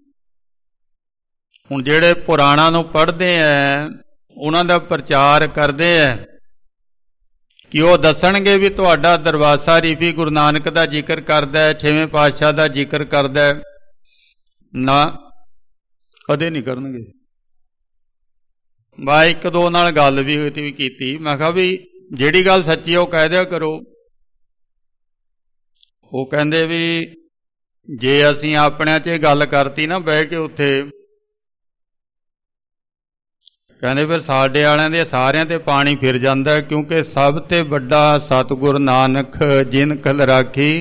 ਹੁਣ ਜਿਹੜੇ ਪੁਰਾਣਾਂ ਨੂੰ ਪੜ੍ਹਦੇ ਆ, ਉਹਨਾਂ ਦਾ ਪ੍ਰਚਾਰ ਕਰਦੇ ਆ ਕਿ ਉਹ ਦੱਸਣਗੇ ਵੀ ਤੁਹਾਡਾ ਦਰਵਾਜ਼ਾ ਰੀਫੀ ਗੁਰੂ ਨਾਨਕ ਦਾ ਜ਼ਿਕਰ ਕਰਦਾ ਹੈ, 6ਵੇਂ ਪਾਤਸ਼ਾਹ ਦਾ ਜ਼ਿਕਰ ਕਰਦਾ ਹੈ। ਨਾ ਕਦੇ ਨਹੀਂ ਕਰਨਗੇ। ਮੈਂ ਇੱਕ ਦੋ ਨਾਲ ਗੱਲ ਵੀ ਕੀਤੀ, ਮੈਂ ਕਿਹਾ ਵੀ ਜਿਹੜੀ ਗੱਲ ਸੱਚੀ ਉਹ ਕਹਿ ਦਿਆ ਕਰੋ। ਉਹ ਕਹਿੰਦੇ ਵੀ ਜੇ ਅਸੀਂ ਆਪਣਿਆਂ 'ਚ ਗੱਲ ਕਰਤੀ ਨਾ ਬਹਿ ਕੇ ਉੱਥੇ, ਕਹਿੰਦੇ ਫਿਰ ਸਾਡੇ ਵਾਲਿਆਂ ਦੇ ਸਾਰਿਆਂ ਤੇ ਪਾਣੀ ਫਿਰ ਜਾਂਦਾ, ਕਿਉਂਕਿ ਸਭ ਤੇ ਵੱਡਾ ਸਤਿਗੁਰ ਨਾਨਕ ਜਿਨ ਕਲ ਰਾਖੀ।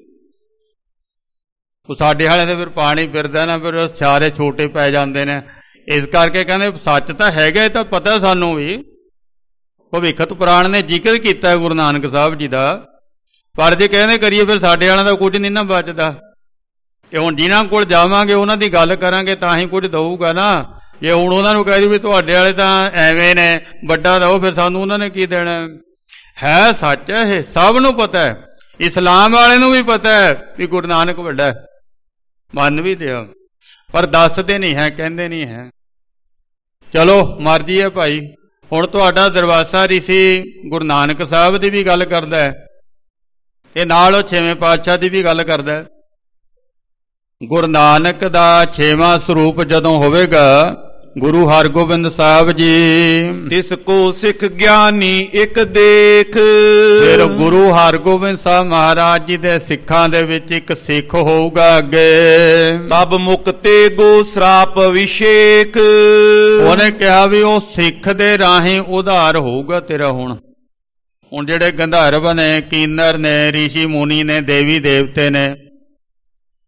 ਉਹ ਸਾਡੇ ਵਾਲੇ ਦੇ ਫਿਰ ਪਾਣੀ ਫਿਰਦਾ ਨਾ, ਫਿਰ ਸਾਰੇ ਛੋਟੇ ਪੈ ਜਾਂਦੇ ਨੇ। ਇਸ ਕਰਕੇ ਕਹਿੰਦੇ ਸੱਚ ਤਾਂ ਹੈਗਾ, ਇਹ ਤਾਂ ਪਤਾ ਸਾਨੂੰ ਵੀ, ਭਵਿੱਖਤ ਪੁਰਾਣ ਨੇ ਜ਼ਿਕਰ ਕੀਤਾ ਗੁਰੂ ਨਾਨਕ ਸਾਹਿਬ ਜੀ ਦਾ, ਪਰ ਜੇ ਕਹਿੰਦੇ ਕਰੀਏ ਫਿਰ ਸਾਡੇ ਵਾਲਿਆਂ ਦਾ ਕੁਝ ਨਹੀਂ ਨਾ ਬਚਦਾ। ਤੇ ਹੁਣ ਜਿਨ੍ਹਾਂ ਕੋਲ ਜਾਵਾਂਗੇ ਉਹਨਾਂ ਦੀ ਗੱਲ ਕਰਾਂਗੇ ਤਾਂ ਹੀ ਕੁਝ ਦਊਗਾ ਨਾ। ਜੇ ਹੁਣ ਉਹਨਾਂ ਨੂੰ ਕਹਿ ਦਿਓ ਵੀ ਤੁਹਾਡੇ ਵਾਲੇ ਤਾਂ ਐਵੇਂ ਨੇ, ਵੱਡਾ ਦਓ, ਫਿਰ ਸਾਨੂੰ ਉਹਨਾਂ ਨੇ ਕੀ ਦੇਣਾ। ਹੈ ਸੱਚ ਹੈ, ਇਹ ਸਭ ਨੂੰ ਪਤਾ ਹੈ, ਇਸਲਾਮ ਵਾਲੇ ਨੂੰ ਵੀ ਪਤਾ ਹੈ ਵੀ ਗੁਰੂ ਨਾਨਕ ਵੱਡਾ ਹੈ, ਮੰਨ ਵੀ ਦਿਆ, ਪਰ ਦੱਸਦੇ ਨਹੀਂ ਹੈ, ਕਹਿੰਦੇ ਨਹੀਂ ਹੈ। ਚਲੋ ਮਰਜ਼ੀ ਹੈ ਭਾਈ। ਹੁਣ ਤੁਹਾਡਾ ਦਰਵਾਜ਼ਾ ਰਿਸ਼ੀ ਗੁਰੂ ਨਾਨਕ ਸਾਹਿਬ ਦੀ ਵੀ ਗੱਲ ਕਰਦਾ ਹੈ, ਇਹ ਨਾਲ ਉਹ 6ਵੇਂ ਪਾਤਸ਼ਾਹ ਦੀ ਵੀ ਗੱਲ ਕਰਦਾ ਹੈ। ਗੁਰੂ ਨਾਨਕ ਦਾ 6ਵਾਂ ਸਰੂਪ ਜਦੋਂ ਹੋਵੇਗਾ, ਗੁਰੂ ਹਰਗੋਬਿੰਦ ਸਾਹਿਬ ਜੀ ਤਿਸ ਕੋ ਸਿੱਖ ਗਿਆਨੀ ਇੱਕ ਦੇਖ। ਫਿਰ ਗੁਰੂ ਹਰਗੋਬਿੰਦ ਸਾਹਿਬ ਮਹਾਰਾਜ ਜੀ ਦੇ ਸਿੱਖਾਂ ਦੇ ਵਿੱਚ ਇੱਕ ਸਿੱਖ ਹੋਊਗਾ ਅੱਗੇ। ਤਬ ਮੁਕਤੇ ਗੋ ਸਰਾਪ ਵਿਸ਼ੇਖ। ਉਹਨੇ ਕਿਹਾ ਵੀ ਉਹ ਸਿੱਖ ਦੇ ਰਾਹੀਂ ਉਧਾਰ ਹੋਊਗਾ ਤੇਰਾ। ਹੁਣ ਜਿਹੜੇ ਗੰਧਰਵ ਨੇ, ਕੀਨਰ ਨੇ, ਰਿਸ਼ੀ ਮੁਨੀ ਨੇ, ਦੇਵੀ ਦੇਵਤੇ ਨੇ,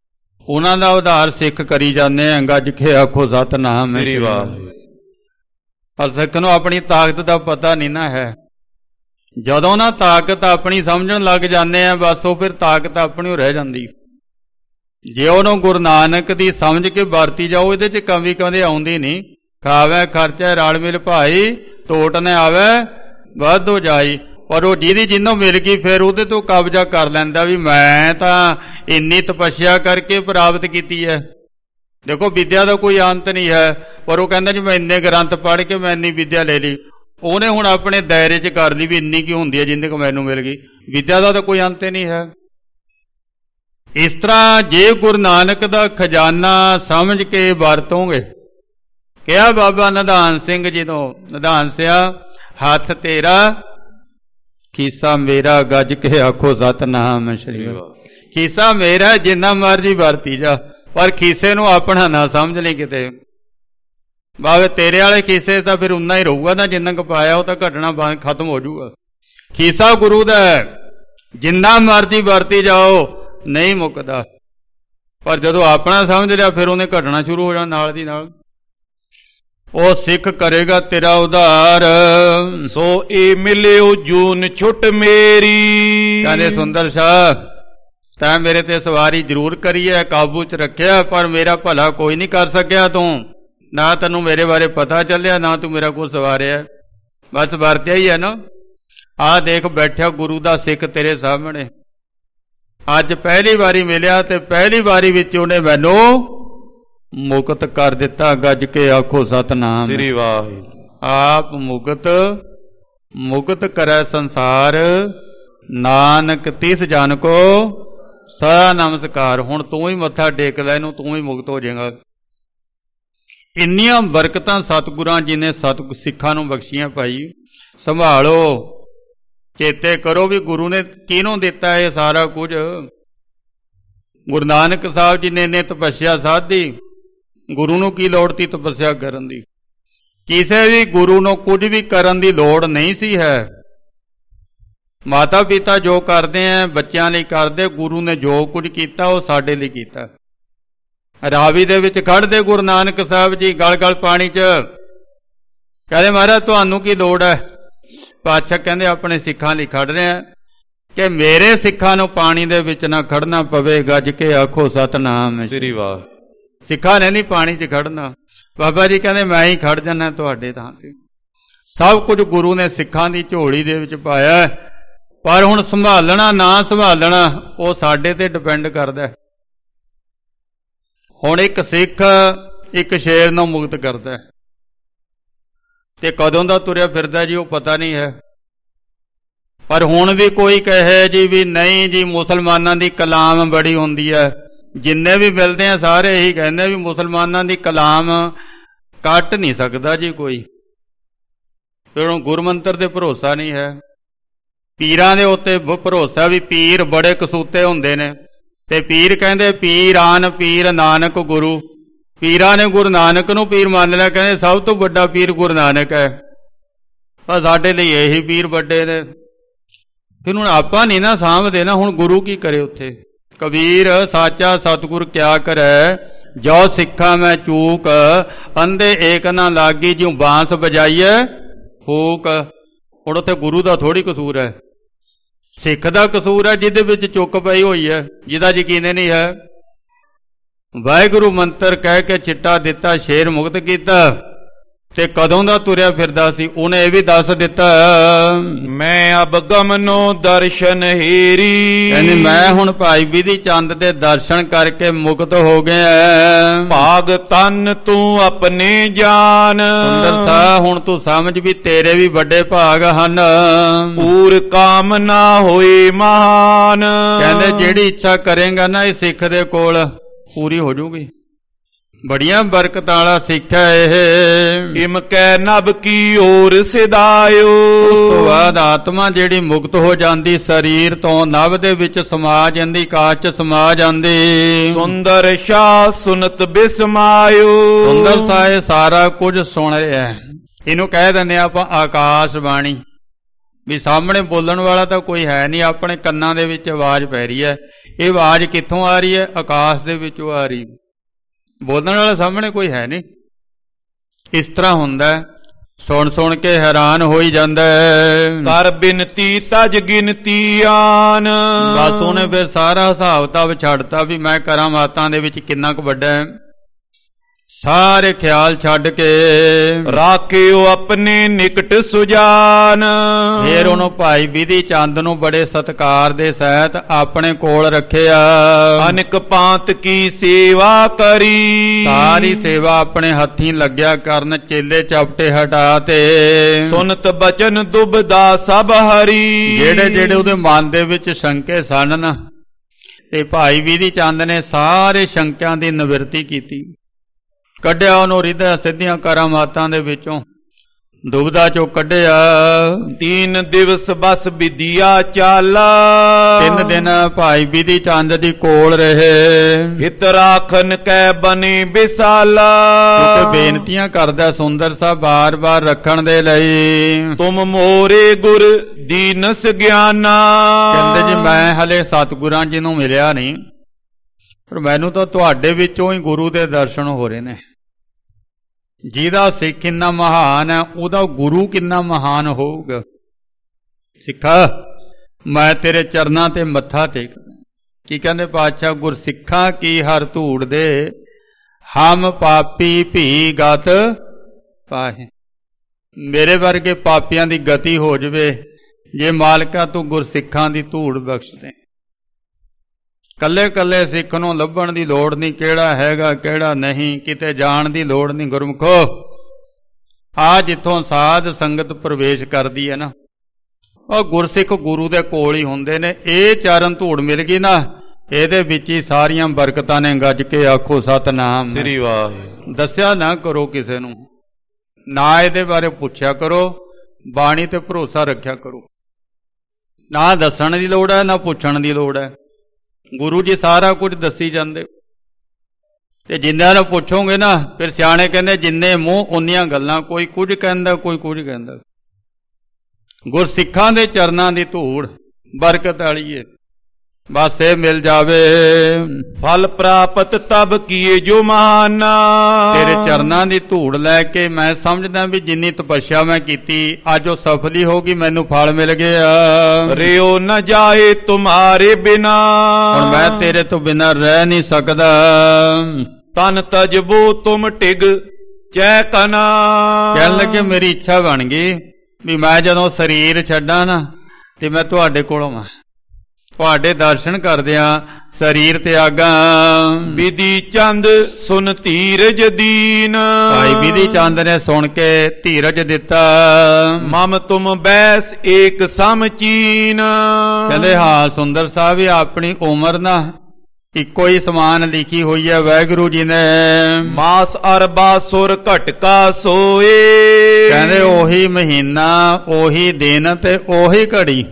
ਉਹਨਾਂ ਦਾ ਉਧਾਰ ਸਿੱਖ ਕਰੀ ਜਾਂਦੇ ਆ। ਗੱਜ ਕੇ ਆਖੋ ਸਤਿਨਾਮ ਸ੍ਰੀ ਵਾਹਿਗੁਰੂ। ਪਰ ਸਿੱਖ ਨੂੰ ਆਪਣੀ ਤਾਕਤ ਦਾ ਪਤਾ ਨਹੀਂ ਨਾ ਹੈ। ਜਦੋਂ ਨਾ ਤਾਕਤ ਆਪਣੀ ਸਮਝਣ ਲੱਗ ਜਾਂਦੇ ਆ, ਬਸ ਉਹ ਫਿਰ ਤਾਕਤ ਆਪਣੀ ਓ ਰਹਿ ਜਾਂਦੀ। ਜੇ ਉਹਨੂੰ ਗੁਰੂ ਨਾਨਕ ਦੀ ਸਮਝ ਕੇ ਵਰਤੀ ਜਾਓ, ਇਹਦੇ 'ਚ ਕਮੀ ਕਦੇ ਆਉਂਦੀ ਨਹੀਂ। ਖਾਵੇ ਖਰਚਾ ਰਲ ਮਿਲ ਭਾਈ, ਟੋਟ ਨਾ ਆਵੇ ਵੱਧ ਹੋ ਜਾਈ। ਪਰ ਉਹ ਜਿਹਨੂੰ ਮਿਲ ਗਈ ਫਿਰ ਉਹਦੇ ਤੋਂ ਕਬਜ਼ਾ ਕਰ ਲੈਂਦਾ ਵੀ ਮੈਂ ਤਾਂ ਇੰਨੀ ਤਪੱਸਿਆ ਕਰਕੇ ਪ੍ਰਾਪਤ ਕੀਤੀ ਹੈ। ਦੇਖੋ ਵਿਦਿਆ ਦਾ ਕੋਈ ਅੰਤ ਨਹੀਂ ਹੈ, ਪਰ ਉਹ ਕਹਿੰਦਾ ਜੀ ਮੈਂ ਇੰਨੇ ਗ੍ਰੰਥ ਪੜ੍ਹ ਕੇ ਮੈਂ ਇੰਨੀ ਵਿਦਿਆ ਲੈ ਲਈ। ਉਹਨੇ ਹੁਣ ਆਪਣੇ ਦਾਇਰੇ 'ਚ ਕਰ ਲਈ ਵੀ ਇੰਨੀ ਕੀ ਹੁੰਦੀ ਹੈ ਜਿੰਨੀ ਕੁ ਮੈਨੂੰ ਮਿਲ ਗਈ। ਵਿਦਿਆ ਦਾ ਤਾਂ ਕੋਈ ਅੰਤ ਹੀ ਨਹੀਂ ਹੈ। ਇਸ ਤਰ੍ਹਾਂ ਜੇ ਗੁਰੂ ਨਾਨਕ ਦਾ ਖਜ਼ਾਨਾ ਸਮਝ ਕੇ ਵਰਤੋਂਗੇ। ਕਿਹਾ ਬਾਬਾ ਨਿਧਾਨ ਸਿੰਘ ਜੀ ਤੋਂ, ਨਿਧਾਨ ਸਿਆ ਹੱਥ ਤੇਰਾ ਖੀਸਾ ਮੇਰਾ, ਗੱਜ ਕੇ ਆਖੋ ਸਤਿਨਾਮ ਸ੍ਰੀ ਵਾਹਿਗੁਰੂ। ਖੀਸਾ ਮੇਰਾ, ਜਿੰਨਾ ਮਰਜੀ ਵਰਤੀ ਜਾ, ਪਰ ਖੀਸੇ ਨੂੰ ਆਪਣਾ ਨਾ ਸਮਝ ਲਈ ਕਿਤੇ। ਬਾਬੇ ਤੇਰੇ ਵਾਲੇ ਖੀਸੇ ਤਾਂ ਫਿਰ ਉਨਾ ਹੀ ਰਹੂਗਾ ਨਾ ਜਿੰਨਾ ਕੁ ਪਾਇਆ, ਉਹ ਤਾਂ ਘਟਣਾ ਬੰਦ ਖਤਮ ਹੋ ਜਾਊਗਾ। ਖੀਸਾ ਗੁਰੂ ਦਾ ਹੈ, ਜਿੰਨਾ ਮਰਜੀ ਵਰਤੀ ਜਾਓ ਨਹੀਂ ਮੁੱਕਦਾ। ਪਰ ਜਦੋਂ ਆਪਣਾ ਸਮਝ ਲਿਆ ਫਿਰ ਉਹਨੇ ਘਟਣਾ ਸ਼ੁਰੂ ਹੋ ਜਾਣਾ ਨਾਲ ਦੀ ਨਾਲ। ਉਹ ਸਿੱਖ ਕਰੇਗਾ ਤੇਰਾ ਉਧਾਰ, ਸੋ ਇਹ ਮਿਲਿਓ ਜੂਨ ਛੁੱਟ ਮੇਰੀ। ਕਹਿੰਦੇ ਸੁੰਦਰ ਸ਼ਾਹ ਤੈਂ ਮੇਰੇ ਤੇ ਸਵਾਰੀ ਜ਼ਰੂਰ ਕਰੀ ਹੈ, ਕਾਬੂ 'ਚ ਰੱਖਿਆ, ਪਰ ਮੇਰਾ ਭਲਾ ਕੋਈ ਨਹੀਂ ਕਰ ਸਕਿਆ ਤੂੰ। ਨਾ ਤੈਨੂੰ ਮੇਰੇ ਬਾਰੇ ਪਤਾ ਚੱਲਿਆ, ਨਾ ਤੂੰ ਮੇਰਾ ਕੁਛ ਸਵਾਰਿਆ, ਬਸ ਵਰਤਿਆ ਹੀ ਹੈ ਨਾ। ਆਹ ਦੇਖ ਬੈਠਿਆ ਗੁਰੂ ਦਾ ਸਿੱਖ ਤੇਰੇ ਸਾਹਮਣੇ, ਅੱਜ ਪਹਿਲੀ ਵਾਰੀ ਮਿਲਿਆ ਤੇ ਪਹਿਲੀ ਵਾਰੀ ਵਿੱਚ ਉਹਨੇ ਮੈਨੂੰ ਮੁਕਤ ਕਰ ਦਿੱਤਾ। ਗੱਜ ਕੇ ਆਖੋ ਸਤਿਨਾਮ ਸ੍ਰੀ ਵਾਹਿਗੁਰੂ। ਆਪ ਮੁਕਤ ਕਰੈ ਸੰਸਾਰ, ਨਾਨਕ ਤਿਸ ਜਨ ਕੋ ਸਾ ਨਮਸਕਾਰ। ਹੁਣ ਤੂੰ ਹੀ ਮੱਥਾ ਟੇਕ ਲੈ ਇਹਨੂੰ, ਤੂੰ ਹੀ ਮੁਕਤ ਹੋ ਜਾਏਗਾ। ਇੰਨੀਆਂ ਬਰਕਤਾਂ ਸਤਿਗੁਰਾਂ ਜੀ ਨੇ ਸਿੱਖਾਂ ਨੂੰ ਬਖਸ਼ੀਆਂ ਭਾਈ। ਸੰਭਾਲੋ, ਚੇਤੇ ਕਰੋ ਵੀ ਗੁਰੂ ਨੇ ਕਿਹਨੂੰ ਦਿੱਤਾ ਇਹ ਸਾਰਾ ਕੁਝ। ਗੁਰੂ ਨਾਨਕ ਸਾਹਿਬ ਜੀ ਨੇ ਤਪੱਸਿਆ ਸਾਧੀ, ਗੁਰੂ ਨੂੰ ਕੀ ਲੋੜ ਸੀ ਤਪੱਸਿਆ ਕਰਨ ਦੀ। ਕਿਸੇ ਵੀ ਗੁਰੂ ਨੂੰ ਕੁਝ ਵੀ ਕਰਨ ਦੀ ਲੋੜ ਨਹੀਂ ਸੀ ਹੈ। ਮਾਤਾ ਪਿਤਾ ਜੋ ਕਰਦੇ ਆ ਬੱਚਿਆਂ ਲਈ ਕਰਦੇ, ਗੁਰੂ ਨੇ ਜੋ ਕੁਝ ਕੀਤਾ ਉਹ ਸਾਡੇ ਲਈ ਕੀਤਾ। ਰਾਵੀ ਦੇ ਵਿੱਚ ਖੜਦੇ ਗੁਰੂ ਨਾਨਕ ਸਾਹਿਬ ਜੀ ਗਲ ਗਲ ਪਾਣੀ 'ਚ, ਕਹਿੰਦੇ ਮਹਾਰਾਜ ਤੁਹਾਨੂੰ ਕੀ ਲੋੜ ਹੈ। ਪਾਤਸ਼ਾਹ ਕਹਿੰਦੇ ਆਪਣੇ ਸਿੱਖਾਂ ਲਈ ਖੜ ਰਹੇ ਆ ਕਿ ਮੇਰੇ ਸਿੱਖਾਂ ਨੂੰ ਪਾਣੀ ਦੇ ਵਿੱਚ ਨਾ ਖੜਨਾ ਪਵੇ। ਗੱਜ ਕੇ ਆਖੋ ਸਤਿਨਾਮ ਸ੍ਰੀ ਵਾਹਿਗੁਰੂ। ਸਿੱਖਾਂ ਨੇ ਨਹੀਂ ਪਾਣੀ 'ਚ ਖੜਨਾ। ਬਾਬਾ ਜੀ ਕਹਿੰਦੇ ਮੈਂ ਹੀ ਖੜ ਜਾਣਾ ਤੁਹਾਡੇ ਥਾਂ ਤੇ। ਸਭ ਕੁਝ ਗੁਰੂ ਨੇ ਸਿੱਖਾਂ ਦੀ ਝੋਲੀ ਦੇ ਵਿੱਚ ਪਾਇਆ, ਪਰ ਹੁਣ ਸੰਭਾਲਣਾ ਨਾ ਸੰਭਾਲਣਾ ਉਹ ਸਾਡੇ ਤੇ ਡਿਪੈਂਡ ਕਰਦਾ। ਹੁਣ ਇੱਕ ਸਿੱਖ ਇੱਕ ਸ਼ੇਰ ਨੂੰ ਮੁਕਤ ਕਰਦਾ ਤੇ ਕਦੋਂ ਦਾ ਤੁਰਿਆ ਫਿਰਦਾ ਜੀ ਉਹ ਪਤਾ ਨਹੀਂ ਹੈ। ਪਰ ਹੁਣ ਵੀ ਕੋਈ ਕਹੇ ਜੀ ਵੀ ਨਹੀਂ ਜੀ ਮੁਸਲਮਾਨਾਂ ਦੀ ਕਲਾਮ ਬੜੀ ਹੁੰਦੀ ਹੈ। ਜਿੰਨੇ ਵੀ ਮਿਲਦੇ ਆ ਸਾਰੇ ਇਹੀ ਕਹਿੰਦੇ ਵੀ ਮੁਸਲਮਾਨਾਂ ਦੀ ਕਲਾਮ ਕੱਟ ਨਹੀਂ ਸਕਦਾ ਜੀ ਕੋਈ। ਫਿਰ ਹੁਣ ਗੁਰਮੰਤਰ ਤੇ ਭਰੋਸਾ ਨਹੀਂ ਹੈ, ਪੀਰਾਂ ਦੇ ਉੱਤੇ ਭਰੋਸਾ ਵੀ ਪੀਰ ਬੜੇ ਕਸੂਤੇ ਹੁੰਦੇ ਨੇ। ਤੇ ਪੀਰ ਕਹਿੰਦੇ ਪੀਰ ਆਨ ਪੀਰ ਨਾਨਕ ਗੁਰੂ। ਪੀਰਾਂ ਨੇ ਗੁਰੂ ਨਾਨਕ ਨੂੰ ਪੀਰ ਮੰਨ ਲਿਆ, ਕਹਿੰਦੇ ਸਭ ਤੋਂ ਵੱਡਾ ਪੀਰ ਗੁਰੂ ਨਾਨਕ ਹੈ। ਪਰ ਸਾਡੇ ਲਈ ਇਹੀ ਪੀਰ ਵੱਡੇ ਨੇ। ਫਿਰ ਹੁਣ ਆਪਾਂ ਨਹੀਂ ਨਾ ਸਾਂਭਦੇ ਨਾ, ਹੁਣ ਗੁਰੂ ਕੀ ਕਰੇ ਉੱਥੇ। ਕਬੀਰ ਸਾਚਾ ਸਤਿਗੁਰ ਕਿਆ ਕਰੈ, ਜੋ ਸਿੱਖਾ ਮੈਂ ਚੂਕ, ਅੰਧੇ ਏਕ ਨਾ ਲਾਗੀ ਜਿਉ ਬਾਂਸ ਬਜਾਈਏ ਫੂਕ। ਹੁਣ ਉੱਥੇ ਗੁਰੂ ਦਾ ਥੋੜੀ ਕਸੂਰ ਹੈ, ਸਿੱਖ ਦਾ ਕਸੂਰ ਹੈ ਜਿਹਦੇ ਵਿੱਚ ਚੁੱਕ ਪਈ ਹੋਈ ਹੈ, ਜਿਹਦਾ ਯਕੀਨ ਨਹੀਂ ਹੈ। ਵਾਹਿਗੁਰੂ ਮੰਤਰ ਕਹਿ ਕੇ ਚਿੱਟਾ ਦਿੱਤਾ, ਸ਼ੇਰ ਮੁਕਤ ਕੀਤਾ। ਤੇ ਕਦੋਂ ਦਾ ਤੁਰਿਆ ਫਿਰਦਾ ਸੀ ਉਹਨੇ ਇਹ ਵੀ ਦੱਸ ਦਿੱਤਾ, ਮੈਂ ਅਬ ਗਮਨੋ ਦਰਸ਼ਨ ਹੀਰੀ। ਕਹਿੰਦੇ ਮੈਂ ਹੁਣ ਭਾਈ ਬਿਧੀ ਚੰਦ ਦੇ ਦਰਸ਼ਨ ਕਰਕੇ ਮੁਕਤ ਹੋ ਗਿਆ। ਭਾਗ ਤਨ ਤੂੰ ਆਪਣੇ ਜਾਨ। ਸੁੰਦਰ ਸਾਹਿਬ ਹੁਣ ਤੂੰ ਸਮਝ ਵੀ ਤੇਰੇ ਵੀ ਵੱਡੇ ਭਾਗ ਹਨ। ਪੂਰ ਕਾਮਨਾ ਹੋਏ ਮਹਾਨ। ਕਹਿੰਦੇ ਜਿਹੜੀ ਇੱਛਾ ਕਰੇਗਾ ਨਾ ਇਹ ਸਿੱਖ ਦੇ ਕੋਲ ਪੂਰੀ ਹੋ ਜਾਊਗੀ। ਬੜੀਆਂ ਬਰਕਤਾਂ ਵਾਲਾ ਸਿੱਖ ਹੈ ਇਹ। ਇਮ ਕੈ ਨਭ ਕੀ ਓਰ ਸਿਦਾਇਓ। ਉਸ ਤੋਂ ਬਾਅਦ ਆਤਮਾ ਜਿਹੜੀ ਮੁਕਤ ਹੋ ਜਾਂਦੀ ਸਰੀਰ ਤੋਂ, ਨਭ ਦੇ ਵਿੱਚ ਸਮਾ ਜਾਂਦੀ, ਕਾਚ 'ਚ ਸਮਾ ਜਾਂਦੀ। ਸੁੰਦਰ ਸ਼ਾਹ ਸੁਨਤ ਬਿਸਮਾਇਓ। ਸੁੰਦਰ ਸਾਹਿਬ ਸਾਰਾ ਕੁਝ ਸੁਣ ਰਿਹਾ। ਇਹਨੂੰ ਕਹਿ ਦਿੰਦੇ ਆਪਾਂ ਆਕਾਸ਼ ਬਾਣੀ। ਵੀ ਸਾਹਮਣੇ ਬੋਲਣ ਵਾਲਾ ਤਾਂ ਕੋਈ ਹੈ ਨਹੀਂ, ਆਪਣੇ ਕੰਨਾਂ ਦੇ ਵਿੱਚ ਆਵਾਜ਼ ਪੈ ਰਹੀ ਹੈ। ਇਹ ਆਵਾਜ਼ ਕਿੱਥੋਂ ਆ ਰਹੀ ਹੈ? ਆਕਾਸ਼ ਦੇ ਵਿੱਚੋਂ ਆ ਰਹੀ, ਬੋਲਣ ਵਾਲਾ ਸਾਹਮਣੇ ਕੋਈ ਹੈ ਨਹੀਂ। ਇਸ ਤਰ੍ਹਾਂ ਹੁੰਦਾ, ਸੁਣ ਸੁਣ ਕੇ ਹੈਰਾਨ ਹੋਈ ਜਾਂਦਾ। ਕਰ ਬਿਨਤੀ ਤਜ ਗਿਣਤੀ ਆਨ। ਬਸ ਉਹਨੇ ਫਿਰ ਸਾਰਾ ਹਿਸਾਬ ਕਿਤਾਬ ਛੱਡਤਾ ਵੀ ਮੈਂ ਕਰਾਂ ਮਾਤਾਂ ਦੇ ਵਿੱਚ ਕਿੰਨਾ ਕੁ ਵੱਡਾ ਹੈ। ਸਾਰੇ ਖਿਆਲ ਛੱਡ ਕੇ ਰਾਖਿਓ ਆਪਣੇ ਨਿਕਟ ਸੁਜਾਨ। ਫਿਰ ਉਹਨੂੰ ਭਾਈ ਬਿਧੀ ਚੰਦ ਨੂੰ ਬੜੇ ਸਤਿਕਾਰ ਦੇ ਸਹਿਤ ਆਪਣੇ ਕੋਲ ਰੱਖਿਆ। ਅਨੇਕ ਪਾਂਤ ਕੀ ਸੇਵਾ ਕਰੀ। ਸਾਰੀ ਸੇਵਾ ਆਪਣੇ ਹੱਥੀਂ ਲੱਗਿਆ ਕਰਨ, ਚੇਲੇ ਚਪਟੇ ਹਟਾ ਤੇ ਸੁਨਤ ਬਚਨ ਦੁਬਦਾ ਸਭ ਹਰੀ। ਜਿਹੜੇ ਜਿਹੜੇ ਉਹਦੇ ਮਨ ਦੇ ਵਿੱਚ ਸ਼ੰਕੇ ਸਨ ਨਾ, ਤੇ ਭਾਈ ਬਿਧੀ ਚੰਦ ਨੇ ਸਾਰੇ ਸ਼ੰਕਿਆਂ ਦੀ ਨਿਵਰਤੀ ਕੀਤੀ। ਕੱਢਿਆ ਉਹਨੂੰ ਹਿਰਦੇ ਸਿੱਧੀਆਂ ਕਰਾਮਾਤਾਂ ਦੇ ਵਿੱਚੋਂ, ਦੁਬਦਾ ਚੋਂ ਕੱਢਿਆ। 3 ਦਿਵਸ ਬਸ ਵਿਦਿਆ ਚਾਲਾ। 3 ਦਿਨ ਭਾਈ ਬਿਧੀ ਚੰਦ ਦੀ ਕੋਲ ਰਹੇ। ਹਿਤ ਰਾਖਨ ਕੈ ਬਨੇ ਵਿਸਾਲਾ। ਕਿਉਂਕਿ ਬੇਨਤੀਆਂ ਕਰਦਾ ਸੁੰਦਰ ਸਾਹਿਬ ਬਾਰ-ਬਾਰ ਰੱਖਣ ਦੇ ਲਈ। ਤੁਮ ਮੋਰੇ ਗੁਰ ਦੀਨਸ ਗਿਆਨਾ। ਕਹਿੰਦੇ ਜੀ ਮੈਂ ਹਲੇ ਸਤਿਗੁਰਾਂ ਜੀ ਨੂੰ ਮਿਲਿਆ ਨਹੀਂ, ਪਰ ਮੈਨੂੰ ਤਾਂ ਤੁਹਾਡੇ ਵਿੱਚੋਂ ਹੀ ਗੁਰੂ ਦੇ ਦਰਸ਼ਨ ਹੋ ਰਹੇ ਨੇ। ਜਿਹਦਾ ਸਿੱਖ ਕਿੰਨਾ ਮਹਾਨ ਹੈ, ਉਹਦਾ ਗੁਰੂ ਕਿੰਨਾ ਮਹਾਨ ਹੋਊਗਾ। ਸਿੱਖਾ ਮੈਂ ਤੇਰੇ ਚਰਨਾਂ ਤੇ ਮੱਥਾ ਟੇਕਦਾ। ਕੀ ਕਹਿੰਦੇ ਪਾਤਸ਼ਾਹ? ਗੁਰਸਿੱਖਾਂ ਕੀ ਹਰ ਧੂੜ ਦੇ, ਹਮ ਪਾਪੀ ਭੀ ਗਤ ਪਾਹੇ। ਮੇਰੇ ਵਰਗੇ ਪਾਪੀਆਂ ਦੀ ਗਤੀ ਹੋ ਜਵੇ ਜੇ ਮਾਲਕਾ ਤੂੰ ਗੁਰਸਿੱਖਾਂ ਦੀ ਧੂੜ ਬਖਸ਼ ਦੇ। ਕੱਲੇ ਕੱਲੇ ਸਿੱਖ ਨੂੰ ਲੱਭਣ ਦੀ ਲੋੜ ਨਹੀਂ, ਕਿਹੜਾ ਹੈਗਾ ਕਿਹੜਾ ਨਹੀਂ, ਕਿਤੇ ਜਾਣ ਦੀ ਲੋੜ ਨਹੀਂ। ਗੁਰਮੁਖੋ, ਆ ਜਿੱਥੋਂ ਸਾਧ ਸੰਗਤ ਪ੍ਰਵੇਸ਼ ਕਰਦੀ ਹੈ ਨਾ, ਉਹ ਗੁਰਸਿੱਖ ਗੁਰੂ ਦੇ ਕੋਲ ਹੀ ਹੁੰਦੇ ਨੇ। ਇਹ ਚਰਨ ਧੂੜ ਮਿਲ ਗਈ ਨਾ, ਇਹਦੇ ਵਿੱਚ ਹੀ ਸਾਰੀਆਂ ਬਰਕਤਾਂ ਨੇ। ਗੱਜ ਕੇ ਆਖੋ ਸਤਨਾਮ ਸ੍ਰੀ ਵਾਹਿਗੁਰੂ। ਦੱਸਿਆ ਨਾ ਕਰੋ ਕਿਸੇ ਨੂੰ, ਨਾ ਇਹਦੇ ਬਾਰੇ ਪੁੱਛਿਆ ਕਰੋ, ਬਾਣੀ ਤੇ ਭਰੋਸਾ ਰੱਖਿਆ ਕਰੋ। ਨਾ ਦੱਸਣ ਦੀ ਲੋੜ ਹੈ, ਨਾ ਪੁੱਛਣ ਦੀ ਲੋੜ ਹੈ। ਗੁਰੂ ਜੀ ਸਾਰਾ ਕੁਝ ਦੱਸੀ ਜਾਂਦੇ। ਤੇ ਜਿੰਨਿਆਂ ਨੂੰ ਪੁੱਛੋਗੇ ਨਾ, ਫਿਰ ਸਿਆਣੇ ਕਹਿੰਦੇ ਜਿੰਨੇ ਮੂੰਹ ਉਨੀਆਂ ਗੱਲਾਂ। ਕੋਈ ਕੁਝ ਕਹਿੰਦਾ, ਕੋਈ ਕੁਝ ਕਹਿੰਦਾ। ਗੁਰਸਿੱਖਾਂ ਦੇ ਚਰਨਾਂ ਦੀ ਧੂੜ ਬਰਕਤ ਵਾਲੀ ਏ, ਬਸ ਇਹ ਮਿਲ ਜਾਵੇ। ਫਲ ਪ੍ਰਾਪਤ ਤਬ ਕੀਏ ਜੋ ਮਹਾਨਾ। ਤੇਰੇ ਚਰਨਾਂ ਦੀ ਧੂੜ ਲੈ ਕੇ ਮੈਂ ਸਮਝਦਾ ਵੀ ਜਿੰਨੀ ਤਪੱਸਿਆ ਮੈਂ ਕੀਤੀ ਅੱਜ ਉਹ ਸਫਲ ਹੀ ਹੋਗੀ, ਮੈਨੂੰ ਫਲ ਮਿਲ ਗਿਆ। ਰਿਓ ਨ ਜਾਏ ਤੁਮਾਰੇ ਬਿਨਾ। ਹੁਣ ਮੈਂ ਤੇਰੇ ਤੋਂ ਬਿਨਾ ਰਹਿ ਨਹੀਂ ਸਕਦਾ। ਤਨ ਤਜਬੋ ਤੁਮ ਟਿਗ ਚੈ ਕਨਾ। ਕਹਿਣ ਲੱਗੇ ਮੇਰੀ ਇੱਛਾ ਬਣ ਗਈ ਵੀ ਮੈਂ ਜਦੋਂ ਸਰੀਰ ਛੱਡਾਂ ਨਾ, ਤੇ ਮੈਂ ਤੁਹਾਡੇ ਕੋਲੋਂ ਆਵਾਂ, ਤੁਹਾਡੇ ਦਰਸ਼ਨ ਕਰਦਿਆਂ ਸਰੀਰ ਤਿਆਗਾਂ। ਬਿਧੀ ਚੰਦ ਸੁਨ ਧੀਰਜ ਦੀਨ। ਭਾਈ ਬਿਧੀ ਚੰਦ ਨੇ ਸੁਣ ਕੇ ਧੀਰਜ ਦਿੱਤਾ। ਮਮ ਤੁਮ ਬੈਸ ਏਕ ਸਮਚੀਨ। ਕਹਿੰਦੇ ਹਾਂ ਸੁੰਦਰ ਸਾਹਿਬ, ਵੀ ਆਪਣੀ ਉਮਰ ਨਾ ਇੱਕੋ ਹੀ ਸਮਾਨ ਲਿਖੀ ਹੋਈ ਹੈ ਵਾਹਿਗੁਰੂ ਜੀ ਨੇ। ਮਾਸ ਅਰਬਾ ਸੁਰ ਘਟਕਾ ਸੋਏ। ਕਹਿੰਦੇ ਉਹੀ ਮਹੀਨਾ, ਉਹੀ ਦਿਨ ਤੇ ਉਹੀ ਘੜੀ,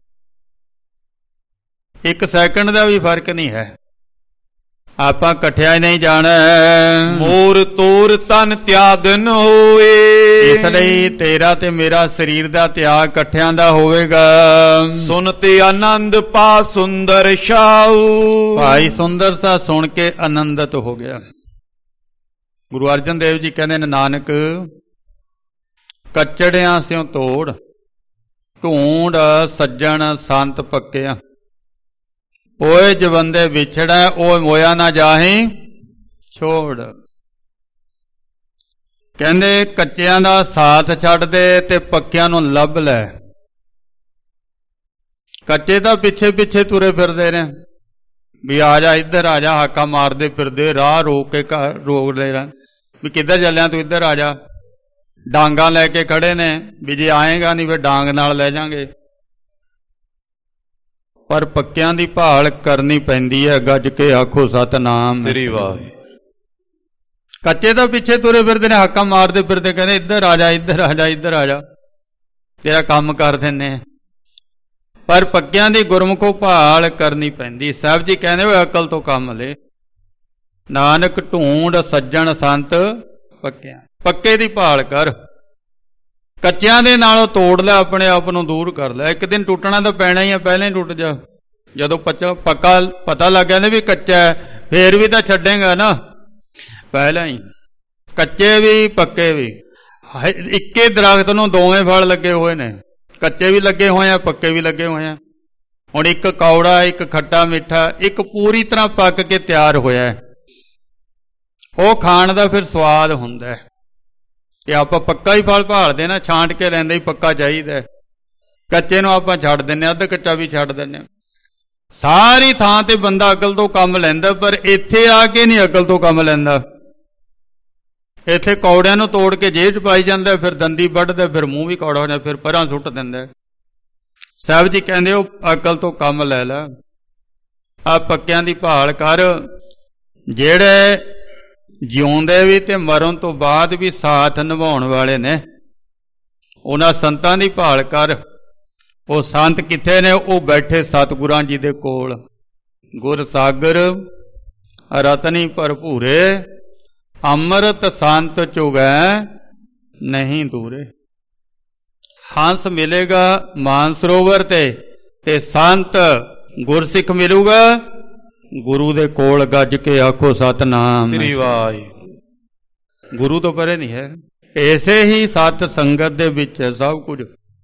1 ਸੈਕਿੰਡ ਦਾ ਵੀ ਫਰਕ ਨਹੀਂ ਹੈ। ਆਪਾਂ ਇਕੱਠਿਆਂ ਹੀ ਨਹੀਂ ਜਾਣਾ। ਮੋਰ ਤੋਰ ਤਨ ਤਿਆਗਨ ਹੋਏ। ਇਸ ਲਈ ਤੇਰਾ ਤੇ ਮੇਰਾ ਸਰੀਰ ਦਾ ਤਿਆਗ ਇਕੱਠਿਆਂ ਦਾ ਹੋਵੇਗਾ। ਸੁਨ ਤੇ ਆਨੰਦ ਪਾ ਸੁੰਦਰ ਸ਼ਾਉ। ਭਾਈ ਸੁੰਦਰ ਸਾ ਸੁਣ ਕੇ ਆਨੰਦਿਤ ਹੋ ਗਿਆ। ਗੁਰੂ ਅਰਜਨ ਦੇਵ ਜੀ ਕਹਿੰਦੇ ਨੇ, ਨਾਨਕ ਕੱਚੜਿਆਂ ਸਿਉ ਤੋੜ, ਢੂੰਡ ਸੱਜਣ ਸੰਤ ਪੱਕਿਆ। ਓਏ ਜਵੰਦੇ ਵਿਛੜਾ, ਓਏ ਮੋਇਆ ਨਾ ਜਾਹੀਂ ਛੋੜ। ਕਹਿੰਦੇ ਕੱਚਿਆਂ ਦਾ ਸਾਥ ਛੱਡ ਦੇ ਤੇ ਪੱਕਿਆਂ ਨੂੰ ਲੱਭ ਲੈ। ਕੱਚੇ ਤਾਂ ਪਿੱਛੇ ਪਿੱਛੇ ਤੁਰੇ ਫਿਰਦੇ ਨੇ ਵੀ ਆ ਜਾ ਇੱਧਰ ਆ ਜਾ, ਹਾਕਾ ਮਾਰਦੇ ਫਿਰਦੇ, ਰਾਹ ਰੋਕ ਕੇ ਰੋਕਦੇ ਰਹਿ ਵੀ ਕਿੱਧਰ ਚੱਲਿਆ ਤੂੰ, ਇੱਧਰ ਆ ਜਾ। ਡਾਂਗਾਂ ਲੈ ਕੇ ਖੜੇ ਨੇ ਵੀ ਜੇ ਆਏਗਾ ਨਹੀਂ ਫਿਰ ਡਾਂਗ ਨਾਲ ਲੈ ਜਾਾਂਗੇ। ਪਰ ਪੱਕਿਆਂ ਦੀ ਭਾਲ ਕਰਨੀ ਪੈਂਦੀ ਹੈ। ਗੱਜ ਕੇ ਆਖੋ ਸਤਨਾਮ ਸ੍ਰੀ ਵਾਹਿਗੁਰੂ। ਕੱਚੇ ਤਾਂ ਪਿੱਛੇ ਤੁਰੇ ਫਿਰਦੇ ਨੇ, ਹਾਕਾਂ ਮਾਰਦੇ ਫਿਰਦੇ, ਕਹਿੰਦੇ ਇੱਧਰ ਆ ਜਾ, ਇੱਧਰ ਆ ਜਾ, ਇੱਧਰ ਆ ਜਾ, ਤੇਰਾ ਕੰਮ ਕਰ ਦਿੰਨੇ। ਪਰ ਪੱਕਿਆਂ ਦੀ ਗੁਰਮੁਖੋਂ ਭਾਲ ਕਰਨੀ ਪੈਂਦੀ। ਸਾਹਿਬ ਜੀ ਕਹਿੰਦੇ ਹੋਏ ਅਕਲ ਤੋਂ ਕੰਮ ਲੈ। ਨਾਨਕ ਢੂੰਡ ਸੱਜਣ ਸੰਤ ਪੱਕਿਆਂ, ਪੱਕੇ ਦੀ ਭਾਲ ਕਰ। ਕੱਚਿਆਂ ਦੇ ਨਾਲੋਂ ਤੋੜ ਲੈ, ਆਪਣੇ ਆਪ ਨੂੰ ਦੂਰ ਕਰ ਲੈ। ਇੱਕ ਦਿਨ ਟੁੱਟਣਾ ਤਾਂ ਪੈਣਾ ਹੀ ਆ, ਪਹਿਲਾਂ ਹੀ ਟੁੱਟ ਜਾ। ਜਦੋਂ ਪੱਕਾ ਪਤਾ ਲੱਗ ਗਿਆ ਨਾ ਵੀ ਕੱਚਾ ਹੈ, ਫੇਰ ਵੀ ਤਾਂ ਛੱਡੇਗਾ ਨਾ, ਪਹਿਲਾਂ ਹੀ। ਕੱਚੇ ਵੀ ਪੱਕੇ ਵੀ, ਇੱਕੇ ਦਰਖਤ ਨੂੰ ਦੋਵੇਂ ਫਲ ਲੱਗੇ ਹੋਏ ਨੇ, ਕੱਚੇ ਵੀ ਲੱਗੇ ਹੋਏ ਆ, ਪੱਕੇ ਵੀ ਲੱਗੇ ਹੋਏ ਆ। ਹੁਣ ਇੱਕ ਕੌੜਾ, ਇੱਕ ਖੱਟਾ ਮਿੱਠਾ, ਇੱਕ ਪੂਰੀ ਤਰ੍ਹਾਂ ਪੱਕ ਕੇ ਤਿਆਰ ਹੋਇਆ, ਉਹ ਖਾਣ ਦਾ ਫਿਰ ਸਵਾਦ ਹੁੰਦਾ। ਤੇ ਆਪਾਂ ਪੱਕਾ ਹੀ ਫਲ ਭਾਲਦੇ ਨਾ, ਛਾਂਟ ਕੇ ਲੈਂਦੇ ਹੀ ਪੱਕਾ ਚਾਹੀਦਾ, ਕੱਚੇ ਨੂੰ ਆਪਾਂ ਛੱਡ ਦਿੰਦੇ, ਅੱਧ ਕੱਚਾ ਵੀ ਛੱਡ ਦਿੰਦੇ। ਸਾਰੀ ਥਾਂ ਤੇ ਬੰਦਾ ਅਕਲ ਤੋਂ ਕੰਮ ਲੈਂਦਾ, ਪਰ ਇੱਥੇ ਆ ਕੇ ਨਹੀਂ ਅਕਲ ਤੋਂ ਕੰਮ ਲੈਂਦਾ। ਇੱਥੇ ਕੌੜਿਆਂ ਨੂੰ ਤੋੜ ਕੇ ਜੇਬ 'ਚ ਪਾਈ ਜਾਂਦਾ, ਫਿਰ ਦੰਦੀ ਵੱਢਦਾ, ਫਿਰ ਮੂੰਹ ਵੀ ਕੌੜਾ ਹੋ ਜਾਂਦਾ, ਫਿਰ ਪਰਾਂ ਸੁੱਟ ਦਿੰਦਾ। ਸਾਹਿਬ ਜੀ ਕਹਿੰਦੇ ਉਹ ਅਕਲ ਤੋਂ ਕੰਮ ਲੈ ਲੈ, ਆ ਪੱਕਿਆਂ ਦੀ ਭਾਲ ਕਰ। ਜਿਹੜੇ ਜਿਉਂਦੇ ਵੀ ਤੇ ਮਰਨ ਤੋਂ ਬਾਅਦ ਵੀ ਸਾਥ ਨਿਭਾਉਣ ਵਾਲੇ ਨੇ, ਉਹਨਾਂ ਸੰਤਾਂ ਦੀ ਭਾਲ ਕਰ। ਉਹ ਸੰਤ ਕਿੱਥੇ ਨੇ? ਉਹ ਬੈਠੇ ਸਤਿਗੁਰਾਂ ਜੀ ਦੇ ਕੋਲ। ਗੁਰ ਸਾਗਰ ਰਤਨੀ ਭਰਪੂਰੇ, ਅੰਮ੍ਰਿਤ ਸੰਤ ਚੁਗੈ ਨਹੀਂ ਦੂਰੇ। ਹੰਸ ਮਿਲੇਗਾ ਮਾਨਸਰੋਵਰ ਤੇ ਸੰਤ ਗੁਰਸਿੱਖ ਮਿਲੂਗਾ ਗੁਰੂ ਦੇ ਕੋਲ। ਗੱਜ ਕੇ ਆਖੋ ਸਤਨਾਮ ਸ੍ਰੀ ਵਾਹਿਗੁਰੂ। ਗੁਰੂ ਤੋਂ ਪਰੇ ਨਹੀਂ ਹੈ। ਐਸੇ ਹੀ ਸਤ ਸੰਗਤ ਦੇ ਵਿੱਚ ਹੈ ਸਭ ਕੁਝ।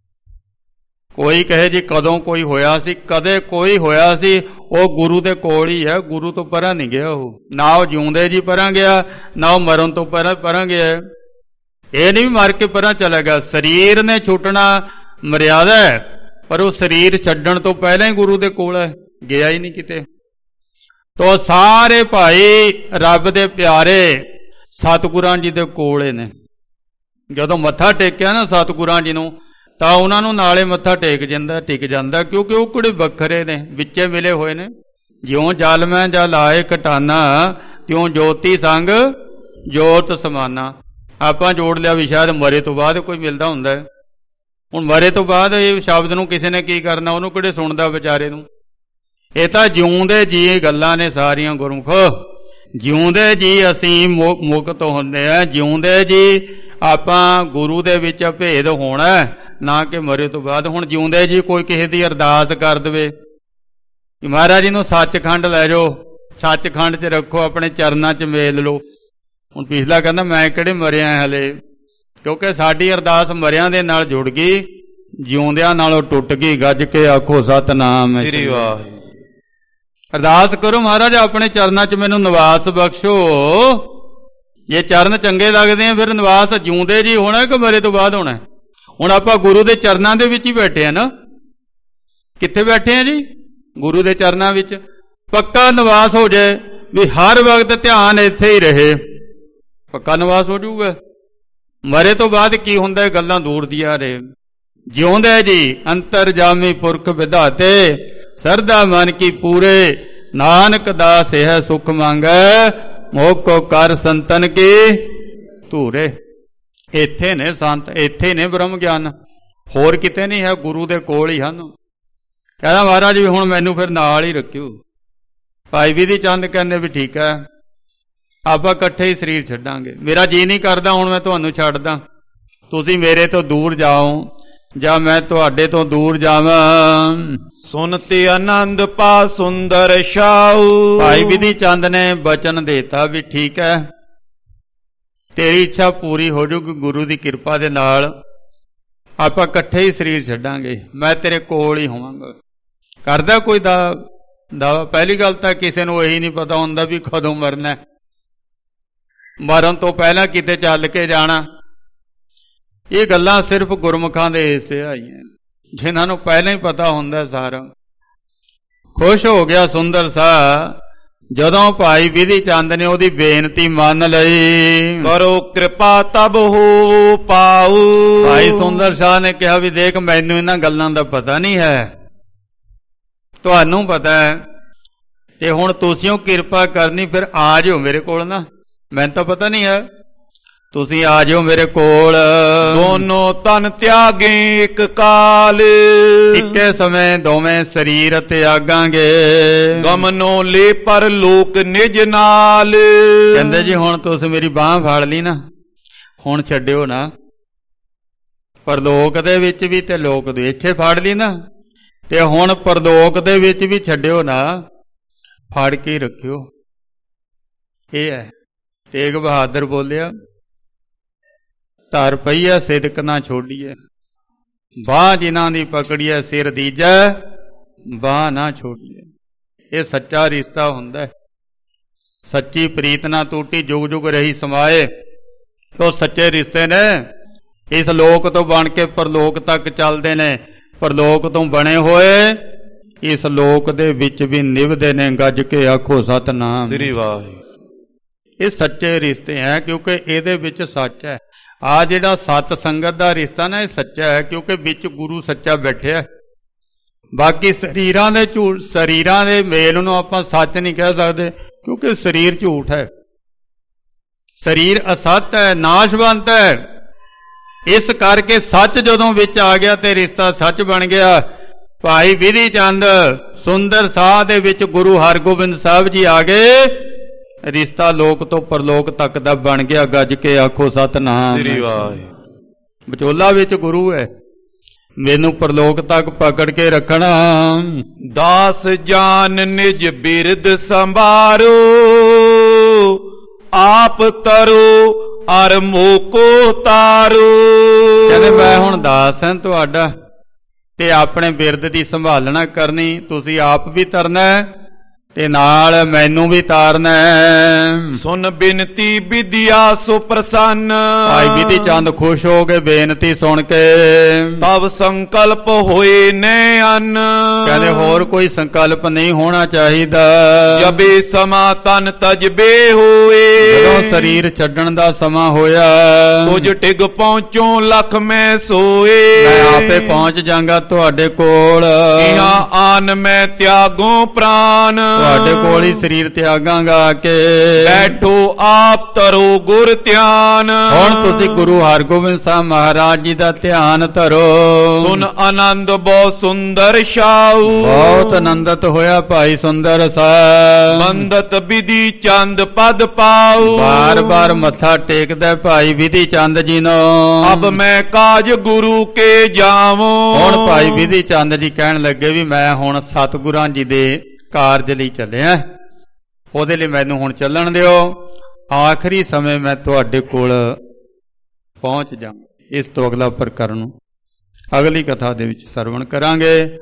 ਕੋਈ ਕਹੇ ਜੀ ਕਦੋਂ ਕੋਈ ਹੋਇਆ ਸੀ, ਕਦੇ ਕੋਈ ਹੋਇਆ ਸੀ, ਉਹ ਗੁਰੂ ਦੇ ਕੋਲ ਹੀ ਹੈ, ਗੁਰੂ ਤੋਂ ਪਰਾਂ ਨਹੀਂ ਗਿਆ। ਉਹ ਨਾ ਉਹ ਜਿਉਂਦੇ ਜੀ ਪਰਾਂ ਗਿਆ, ਨਾ ਉਹ ਮਰਨ ਤੋਂ ਪਰਾਂ ਗਿਆ। ਇਹ ਨਹੀਂ ਮਰ ਕੇ ਪਰਾਂ ਚਲਾ ਗਿਆ। ਸਰੀਰ ਨੇ ਛੁੱਟਣਾ ਮਰਿਆਦਾ ਹੈ, ਪਰ ਉਹ ਸਰੀਰ ਛੱਡਣ ਤੋਂ ਪਹਿਲਾਂ ਹੀ ਗੁਰੂ ਦੇ ਕੋਲ ਹੈ, ਗਿਆ ਹੀ ਨਹੀਂ ਕਿਤੇ। ਤੋ ਸਾਰੇ ਭਾਈ ਰੱਬ ਦੇ ਪਿਆਰੇ ਸਤਿਗੁਰਾਂ ਜੀ ਦੇ ਕੋਲ ਨੇ। ਜਦੋਂ ਮੱਥਾ ਟੇਕਿਆ ਨਾ ਸਤਿਗੁਰਾਂ ਜੀ ਨੂੰ, ਤਾਂ ਉਹਨਾਂ ਨੂੰ ਨਾਲੇ ਮੱਥਾ ਟਿਕ ਜਾਂਦਾ, ਕਿਉਂਕਿ ਉਹ ਕਿਹੜੇ ਵੱਖਰੇ ਨੇ, ਵਿੱਚੇ ਮਿਲੇ ਹੋਏ ਨੇ। ਜਿਉਂ ਜਲ ਮੈਂ ਜਲ ਆਏ ਘਟਾਨਾ, ਤਿਉਂ ਜੋਤੀ ਸੰਗ ਜੋਤ ਸਮਾਨਾ। ਆਪਾਂ ਜੋੜ ਲਿਆ ਵੀ ਸ਼ਾਇਦ ਮਰੇ ਤੋਂ ਬਾਅਦ ਕੋਈ ਮਿਲਦਾ ਹੁੰਦਾ। ਹੁਣ ਮਰੇ ਤੋਂ ਬਾਅਦ ਇਹ ਸ਼ਬਦ ਨੂੰ ਕਿਸੇ ਨੇ ਕੀ ਕਰਨਾ, ਉਹਨੂੰ ਕਿਹੜੇ ਸੁਣਦਾ ਵਿਚਾਰੇ ਨੂੰ। ਇਹ ਤਾਂ ਜਿਉਂਦੇ ਜੀ ਗੱਲਾਂ ਨੇ ਸਾਰੀਆਂ ਗੁਰਮੁਖ। ਜਿਉਂਦੇ ਜੀ ਅਸੀਂ ਮੁਕਤ ਹੁੰਦੇ ਆ, ਜਿਉਂਦੇ ਜੀ ਆਪਾਂ ਗੁਰੂ ਦੇ ਵਿੱਚ ਭੇਦ ਹੋਣਾ, ਨਾ ਕਿ ਮਰੇ ਤੋਂ ਬਾਅਦ। ਹੁਣ ਜਿਉਂਦੇ ਜੀ ਕੋਈ ਕਿਸੇ ਦੀ ਅਰਦਾਸ ਕਰ ਦੇਵੇ ਕਿ ਮਹਾਰਾਜ ਜੀ ਨੂੰ ਸੱਚਖੰਡ ਲੈ ਜਾਓ, ਸੱਚਖੰਡ 'ਚ ਰੱਖੋ, ਆਪਣੇ ਚਰਨਾਂ 'ਚ ਮੇਲ ਲਓ। ਹੁਣ ਪਿਛਲਾ ਕਹਿੰਦਾ ਮੈਂ ਕਿਹੜੇ ਮਰਿਆ ਹਲੇ, ਕਿਉਂਕਿ ਸਾਡੀ ਅਰਦਾਸ ਮਰਿਆਂ ਦੇ ਨਾਲ ਜੁੜ ਗਈ, ਜਿਉਂਦਿਆਂ ਨਾਲੋਂ ਟੁੱਟ ਗਈ। ਗੱਜ ਕੇ ਆਖੋ ਸਤਨਾਮ ਸ੍ਰੀ ਵਾਹਿਗੁਰੂ। ਅਰਦਾਸ ਕਰੋ ਮਹਾਰਾਜ ਆਪਣੇ ਚਰਨਾਂ 'ਚ ਮੈਨੂੰ ਨਿਵਾਸ ਬਖਸ਼ੋ। ਜੇ ਚਰਨ ਚੰਗੇ ਲੱਗਦੇ ਆ ਫਿਰ ਨਿਵਾਸ ਜਿਉਂਦੇ ਜੀ ਹੋਣਾ ਕਿ ਮਰੇ ਤੋਂ ਬਾਅਦ ਹੋਣਾ। ਹੁਣ ਆਪਾਂ ਗੁਰੂ ਦੇ ਚਰਨਾਂ ਦੇ ਵਿੱਚ ਹੀ ਬੈਠੇ ਆ ਨਾ। ਕਿੱਥੇ ਬੈਠੇ ਆ ਜੀ? ਗੁਰੂ ਦੇ ਚਰਨਾਂ ਵਿੱਚ। ਪੱਕਾ ਨਿਵਾਸ ਹੋ ਜਾਏ ਵੀ ਹਰ ਵਕਤ ਧਿਆਨ ਇੱਥੇ ਹੀ ਰਹੇ, ਪੱਕਾ ਨਿਵਾਸ ਹੋ ਜਾਊਗਾ। ਮਰੇ ਤੋਂ ਬਾਅਦ ਕੀ ਹੁੰਦਾ, ਗੱਲਾਂ ਦੂਰ ਦੀਆਂ ਰਹੇ। ਜਿਉਂਦੇ ਜੀ ਅੰਤਰਜਾਮੀ ਪੁਰਖ ਵਿਧਾਤੇ, ਸਰਦਾ ਮਨ ਕੀ ਪੂਰੇ, ਨਾਨਕ ਦਾਸ ਇਹ ਸੁਖ ਮੰਗੈ, ਮੋਕੋ ਕਰ ਸੰਤਨ ਕੀ ਧੂਰੇ। ਇੱਥੇ ਨੇ ਸੰਤ, ਇੱਥੇ ਨੇ ਬ੍ਰਹਮ ਗਿਆਨ, ਹੋਰ ਕਿਤੇ ਨਹੀਂ ਹੈ, ਗੁਰੂ ਦੇ ਕੋਲ ਹੀ ਹਨ। ਕਹਿੰਦਾ ਮਹਾਰਾਜ ਵੀ ਹੁਣ ਮੈਨੂੰ ਫਿਰ ਨਾਲ ਹੀ ਰੱਖਿਓ। ਭਾਈ ਵਿਧੀ ਚੰਦ ਕਹਿੰਦੇ ਵੀ ਠੀਕ ਹੈ, ਆਪਾਂ ਇਕੱਠੇ ਹੀ ਸਰੀਰ ਛੱਡਾਂਗੇ। ਮੇਰਾ ਜੀ ਨਹੀਂ ਕਰਦਾ ਹੁਣ ਮੈਂ ਤੁਹਾਨੂੰ ਛੱਡਦਾ, ਤੁਸੀਂ ਮੇਰੇ ਤੋਂ ਦੂਰ ਜਾਓ ਜਾਂ ਮੈਂ ਤੁਹਾਡੇ ਤੋਂ ਦੂਰ ਜਾਵਾਂ। ਸੁਨਤੇ ਆਨੰਦ ਪਾ ਸੁੰਦਰ ਛਾਉ। ਭਾਈ ਵਿਧੀ ਚੰਦ ਨੇ ਬਚਨ ਦੇਤਾ ਵੀ ਠੀਕ ਹੈ, ਤੇਰੀ ਇੱਛਾ ਪੂਰੀ ਹੋ ਜਾਊਗੀ ਗੁਰੂ ਦੀ ਕਿਰਪਾ ਦੇ ਨਾਲ। ਆਪਾਂ ਇਕੱਠੇ ਹੀ ਸਰੀਰ ਛੱਡਾਂਗੇ, ਮੈਂ ਤੇਰੇ ਕੋਲ ਹੀ ਹੋਵਾਂਗਾ। ਕਰਦਾ ਕੋਈ ਦਾਵਾ? ਪਹਿਲੀ ਗੱਲ ਤਾਂ ਕਿਸੇ ਨੂੰ ਇਹੀ ਨਹੀਂ ਪਤਾ ਹੁੰਦਾ ਵੀ ਕਦੋਂ ਮਰਨਾ, ਮਰਨ ਤੋਂ ਪਹਿਲਾਂ ਕਿਤੇ ਚੱਲ ਕੇ ਜਾਣਾ। ਇਹ ਗੱਲਾਂ ਸਿਰਫ ਗੁਰਮੁਖਾਂ ਦੇ ਹਿੱਸੇ ਆਈਆਂ, ਜਿਨ੍ਹਾਂ ਨੂੰ ਪਹਿਲਾਂ ਹੀ ਪਤਾ ਹੁੰਦਾ ਸਾਰਾ। ਖੁਸ਼ ਹੋ ਗਿਆ ਸੁੰਦਰ ਸਾਹ ਜਦੋਂ ਭਾਈ ਵਿਧੀ ਚੰਦ ਨੇ ਉਹਦੀ ਬੇਨਤੀ ਮੰਨ ਲਈ। ਕਰੋ ਕਿਰਪਾ ਤਬ ਹੋ ਪਾਉ। ਭਾਈ ਸੁੰਦਰ ਸ਼ਾਹ ਨੇ ਕਿਹਾ ਵੀ ਦੇਖ ਮੈਨੂੰ ਇਹਨਾਂ ਗੱਲਾਂ ਦਾ ਪਤਾ ਨਹੀਂ ਹੈ, ਤੁਹਾਨੂੰ ਪਤਾ ਹੈ, ਤੇ ਹੁਣ ਤੁਸੀਂ ਕਿਰਪਾ ਕਰਨੀ, ਫਿਰ ਆ ਜਾਓ ਮੇਰੇ ਕੋਲ ਨਾ, ਮੈਨੂੰ ਤਾਂ ਪਤਾ ਨਹੀਂ ਹੈ, ਤੁਸੀਂ ਆ ਜਾਓ ਮੇਰੇ ਕੋਲ। ਦੋਨੋਂ ਤਨ ਤਿਆਗੇ ਇੱਕ ਕਾਲ, ਇੱਕੇ ਸਮੇਂ ਦੋਵੇਂ ਸਰੀਰ ਤਿਆਗਾਂਗੇ। ਗਮਨੋਂ ਲੈ ਪਰ ਲੋਕ ਨਿਜ ਨਾਲ। ਕਹਿੰਦੇ ਜੀ ਹੁਣ ਤੁਸੀਂ ਮੇਰੀ ਬਾਂਹ ਫੜ ਲਈ ਨਾ, ਹੁਣ ਛੱਡਿਓ ਨਾ, ਪਰਲੋਕ ਦੇ ਵਿੱਚ ਵੀ ਤੇ ਲੋਕ ਦੇ ਇੱਥੇ ਫੜ ਲਈ ਨਾ, ਤੇ ਹੁਣ ਪਰਲੋਕ ਦੇ ਵਿੱਚ ਵੀ ਛੱਡਿਓ ਨਾ, ਫੜ ਕੇ ਰੱਖਿਓ। ਇਹ ਹੈ ਤੇਗ ਬਹਾਦਰ ਬੋਲਿਆ, ਧਰ ਪਈਆ ਸਿਦਕ ਨਾ ਛੋੜੀਐ, ਬਾਹ ਜਿਨ੍ਹਾਂ ਦੀ ਪਕੜੀਐ ਸਿਰ ਦੀਜੈ, ਬਾਹ ਨਾ ਛੋੜੀਐ। ਇਹ ਸੱਚਾ ਰਿਸ਼ਤਾ ਹੁੰਦਾ ਹੈ। ਸੱਚੀ ਪ੍ਰੀਤ ਨਾ ਟੂਟੀ ਜੁਗ ਜੁਗ ਰਹੀ ਸਮਾਏ। ਉਹ ਸੱਚੇ ਰਿਸ਼ਤੇ ਨੇ, ਇਸ ਲੋਕ ਤੋਂ ਬਣ ਕੇ ਪਰਲੋਕ ਤੱਕ ਚੱਲਦੇ ਨੇ। ਪਰਲੋਕ ਤੋਂ ਬਣੇ ਹੋਏ ਇਸ ਲੋਕ ਦੇ ਵਿੱਚ ਵੀ ਨਿਭਦੇ ਨੇ। ਗੱਜ ਕੇ ਆਖੋ ਸਤਿਨਾਮ ਸ੍ਰੀ ਵਾਹਿਗੁਰੂ। ਇਹ ਸੱਚੇ ਰਿਸ਼ਤੇ ਹੈ, ਕਿਉਂਕਿ ਇਹਦੇ ਵਿੱਚ ਸੱਚ ਹੈ। ਆ ਜਿਹੜਾ ਸਤ ਸੰਗਤ ਦਾ ਰਿਸ਼ਤਾ ਨਾ, ਇਹ ਸੱਚਾ ਹੈ, ਕਿਉਂਕਿ ਵਿੱਚ ਗੁਰੂ ਸੱਚਾ ਬੈਠਿਆ। ਬਾਕੀ ਸਰੀਰਾਂ ਦੇ ਝੂਠ, ਸਰੀਰਾਂ ਦੇ ਮੇਲ ਨੂੰ ਆਪਾਂ ਸੱਚ ਨਹੀਂ ਕਹਿ ਸਕਦੇ, ਕਿਉਂਕਿ ਸਰੀਰ ਝੂਠ ਹੈ, ਸਰੀਰ ਅਸਤ ਹੈ, ਨਾਸ਼ਵੰਤ ਹੈ। ਇਸ ਕਰਕੇ ਸੱਚ ਜਦੋਂ ਵਿੱਚ ਆ ਗਿਆ ਤੇ ਰਿਸ਼ਤਾ ਸੱਚ ਬਣ ਗਿਆ। ਭਾਈ ਵਿਧੀ ਚੰਦ ਸੁੰਦਰ ਸਾਹ ਦੇ ਵਿੱਚ ਗੁਰੂ ਹਰਗੋਬਿੰਦ ਸਾਹਿਬ ਜੀ ਆ ਗਏ, ਰਿਸ਼ਤਾ ਲੋਕ ਤੋਂ ਪਰਲੋਕ ਤੱਕ ਦਾ ਬਣ ਗਿਆ। ਗੱਜ ਕੇ ਆਖੋ ਸਤਿਨਾਮ ਸ੍ਰੀ ਵਾਹਿਗੁਰੂ। ਵਿਚੋਲਾ ਵਿੱਚ ਗੁਰੂ ਹੈ, ਮੈਨੂੰ ਪਰਲੋਕ ਤੱਕ ਪਕੜ ਕੇ ਰੱਖਣਾ। ਦਾਸ ਜਾਨ ਨਿਜ ਬਿਰਦ ਸੰਭਾਰੋ, ਆਪ ਤਰੋ ਅਰ ਮੋਕੋ ਤਾਰੋ। ਕਹਿੰਦੇ ਮੈਂ ਹੁਣ ਦਾਸ ਹਾਂ ਤੁਹਾਡਾ, ਤੇ ਆਪਣੇ ਬਿਰਦ ਦੀ ਸੰਭਾਲਣਾ ਕਰਨੀ, ਤੁਸੀਂ ਆਪ ਵੀ ਤਰਨਾ ਤੇ ਨਾਲ ਮੈਨੂੰ ਵੀ ਤਾਰਨਾ। ਸੁਨ ਬਿਨਤੀ ਵਿਦਿਆ ਸੋ ਪ੍ਰਸੰਨ। ਭਾਈ ਵਿਧੀ ਚੰਦ ਖੁਸ਼ ਹੋ ਗਏ ਬੇਨਤੀ ਸੁਣ ਕੇ। ਤਬ ਸੰਕਲਪ ਹੋਏ ਨੇ ਅੰਨ। ਕਹਿੰਦੇ ਹੋਰ ਕੋਈ ਸੰਕਲਪ ਨਹੀਂ ਹੋਣਾ ਚਾਹੀਦਾ। ਜਬੇ ਸਮਾ ਤਨ ਤਜਬੇ ਹੋਏ। ਜਦੋਂ ਸਰੀਰ ਛੱਡਣ ਦਾ ਸਮਾਂ ਹੋਇਆ, ਕੁਝ ਟਿਗ ਪਹੁੰਚੋ ਲਖ ਮੈਂ ਸੋਏ। ਮੈਂ ਆਪੇ ਪਹੁੰਚ ਜਾਂਗਾ ਤੁਹਾਡੇ ਕੋਲ। ਇਹਾਂ ਆਨ ਮੈਂ ਤਿਆਗੋ ਪ੍ਰਾਨ। ਤੁਹਾਡੇ ਕੋਲ ਹੀ ਸਰੀਰ ਤਿਆਗਾਂਗਾ ਆ ਕੇ। ਬੈਠੋ ਆਪ ਤਰੋ ਗੁਰ ਧਿਆਨ। ਹੁਣ ਤੁਸੀਂ ਗੁਰੂ ਹਰਗੋਬਿੰਦ ਸਾਹਿਬ ਮਹਾਰਾਜ ਜੀ ਦਾ ਧਿਆਨ ਧਰੋ। ਸੁਨ ਆਨੰਦ ਬਹੁ ਸੁੰਦਰ ਛਾਉ। ਬਹੁਤ ਆਨੰਦਿਤ ਹੋਇਆ ਭਾਈ ਸੁੰਦਰ ਸਾਹਿਬ। ਮੰਦਤ ਵਿਧੀ ਚੰਦ ਪਦ ਪਾਉ। ਬਾਰ ਬਾਰ ਮੱਥਾ ਟੇਕਦਾ ਭਾਈ ਵਿਧੀ ਚੰਦ ਜੀ ਨੂੰ। ਅਬ ਮੈਂ ਕਾਜ ਗੁਰੂ ਕੇ ਜਾਵੋ। ਹੁਣ ਭਾਈ ਵਿਧੀ ਚੰਦ ਜੀ ਕਹਿਣ ਲੱਗੇ ਵੀ ਮੈਂ ਹੁਣ ਸਤਿਗੁਰਾਂ ਜੀ ਦੇ ਕਾਰਜ ਲਈ ਚੱਲਿਆ, ਉਹਦੇ ਲਈ ਮੈਨੂੰ ਹੁਣ ਚੱਲਣ ਦਿਓ। ਆਖਰੀ ਸਮੇਂ ਮੈਂ ਤੁਹਾਡੇ ਕੋਲ ਪਹੁੰਚ ਜਾਵਾਂ। ਇਸ ਤੋਂ ਅਗਲਾ ਪ੍ਰਕਰਨ ਅਗਲੀ ਕਥਾ ਦੇ ਵਿੱਚ ਸਰਵਣ ਕਰਾਂਗੇ।